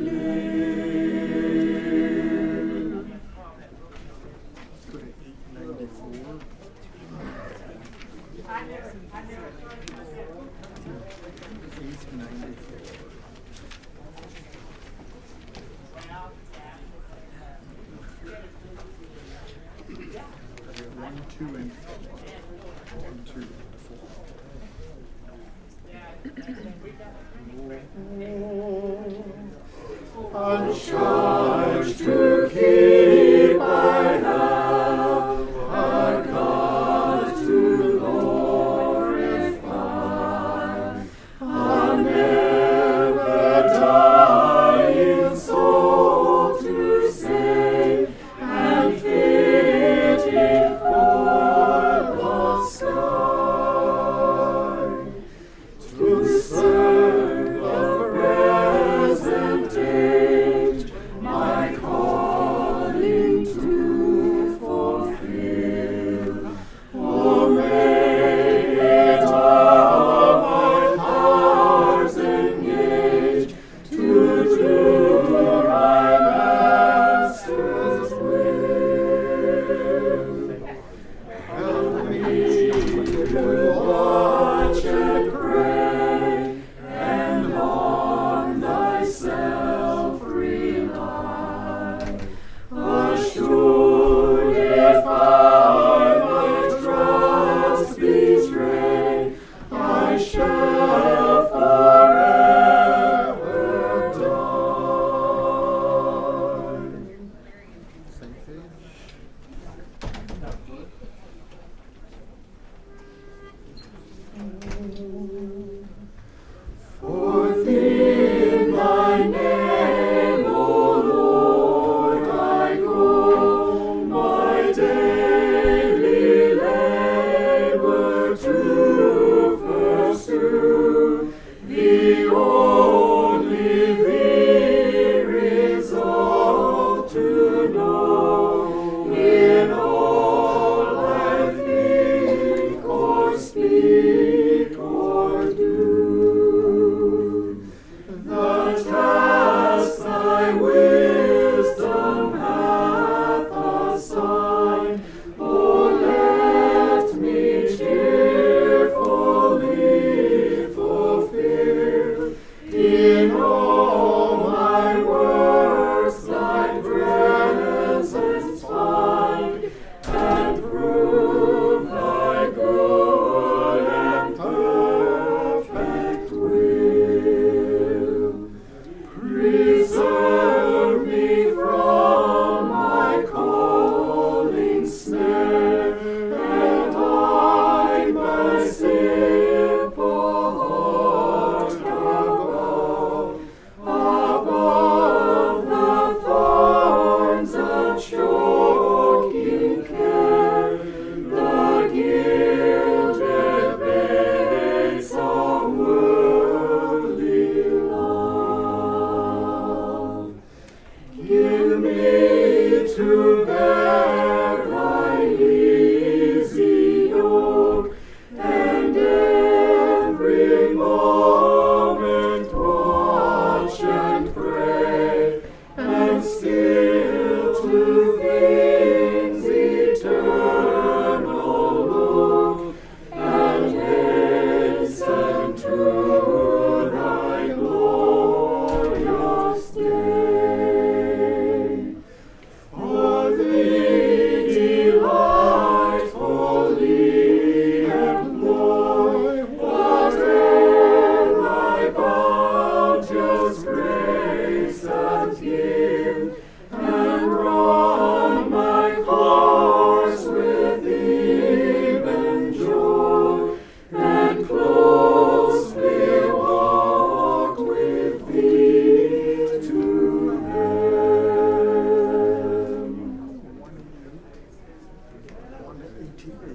live. Uncharged to keep, I have a God to glorify, a never dying soul to save, and fitted for the sky, to serve the present age. My call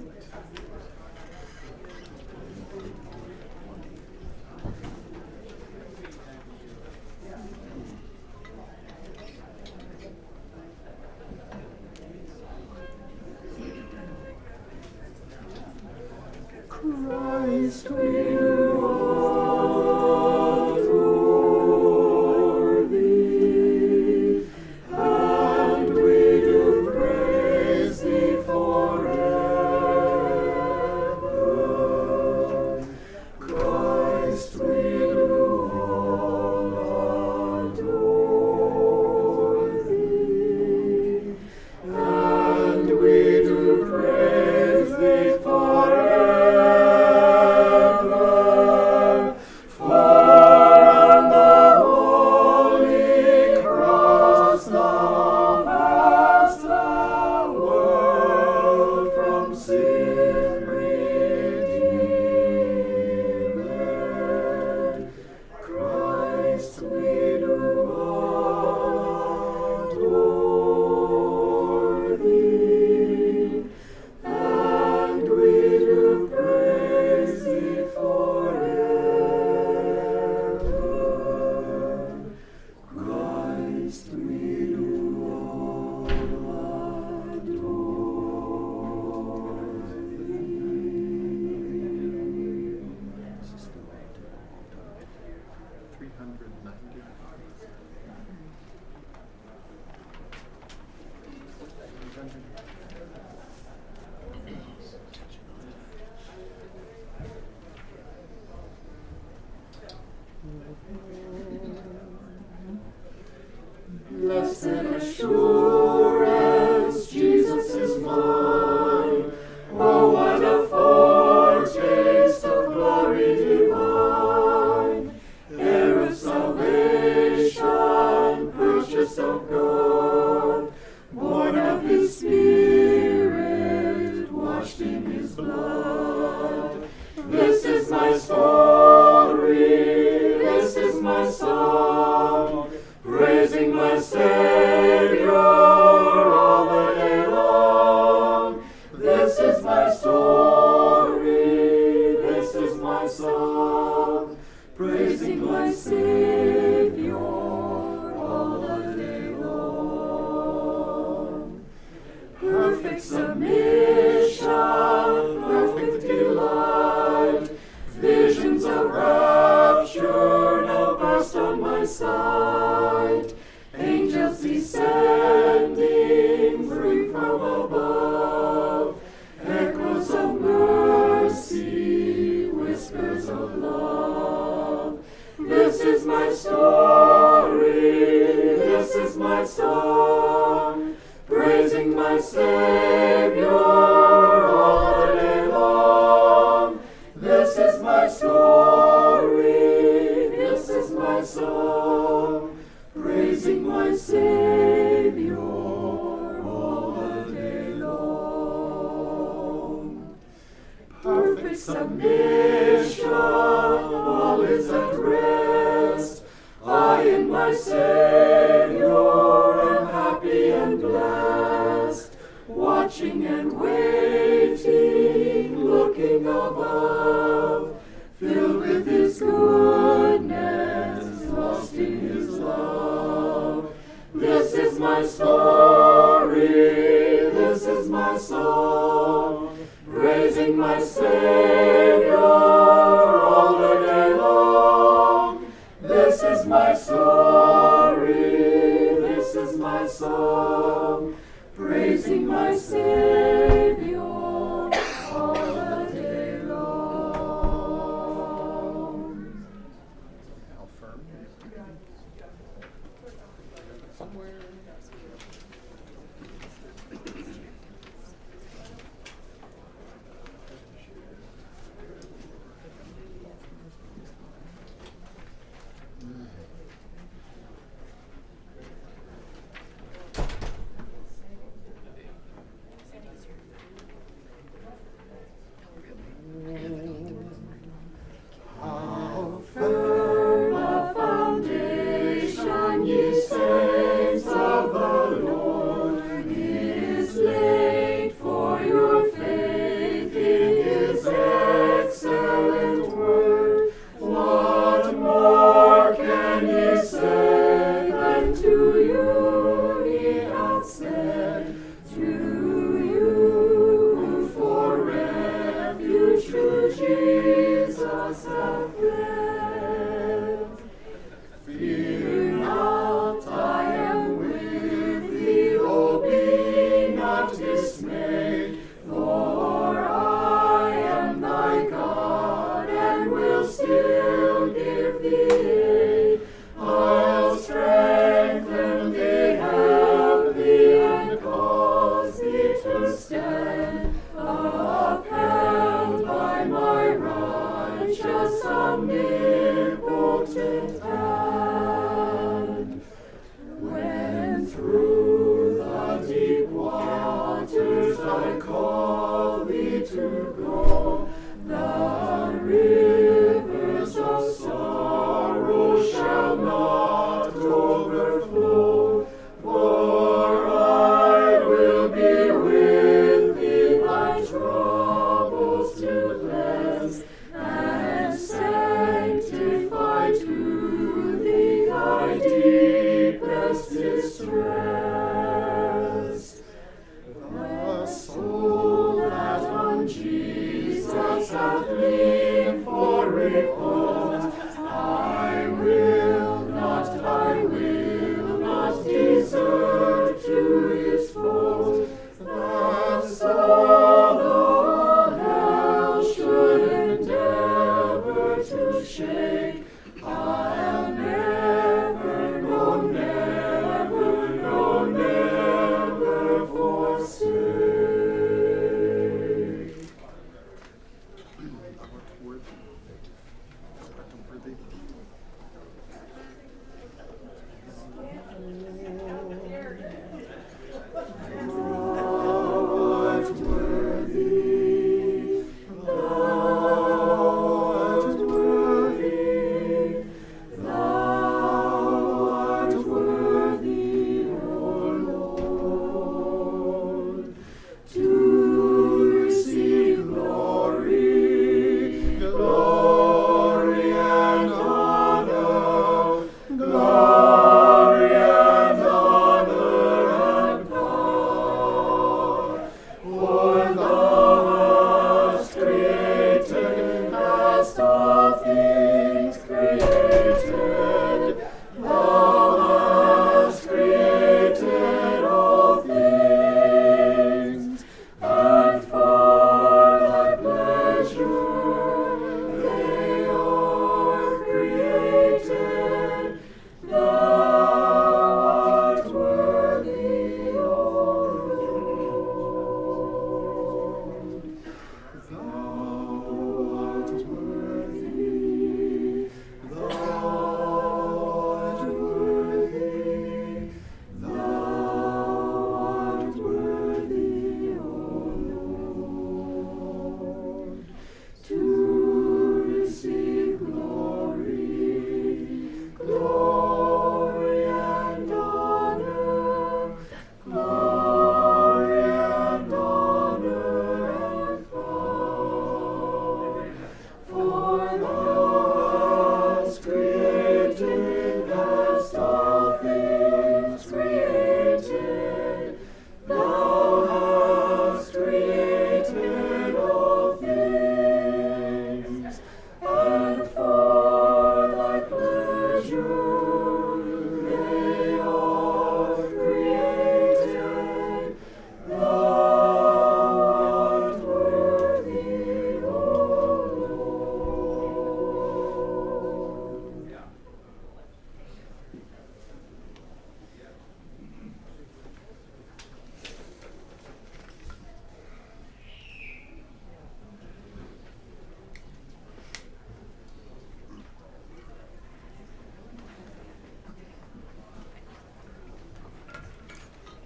Christ will adore thee, and we do praise thee forever. Christ will adore thee, and we do praise thee forever. Blessed assurance, Jesus is mine. Oh, what a foretaste of glory divine. Heir of salvation, purchased of God, born of His Spirit, washed in His blood. This is my story, this is my song, praising my Savior all the day long. This is my story, this is my song, praising my Savior all the day long. Perfect submission, perfect delight, visions of rapture now burst on my sight. Angels descending bring from above echoes of mercy, whispers of love. This is my story, this is my song, praising my Savior all the day long. This is my story, this is my song, praising my Savior all the day long. Perfect submission, all is at rest. I in my Savior am happy and blessed, watching and waiting, looking above, filled with His goodness, lost in His love. This is my story, this is my song, praising my Savior all the day long. This is my story, this is my song, praising my Savior all the day long. How firm? Somewhere. Jesus hath leaned for repose.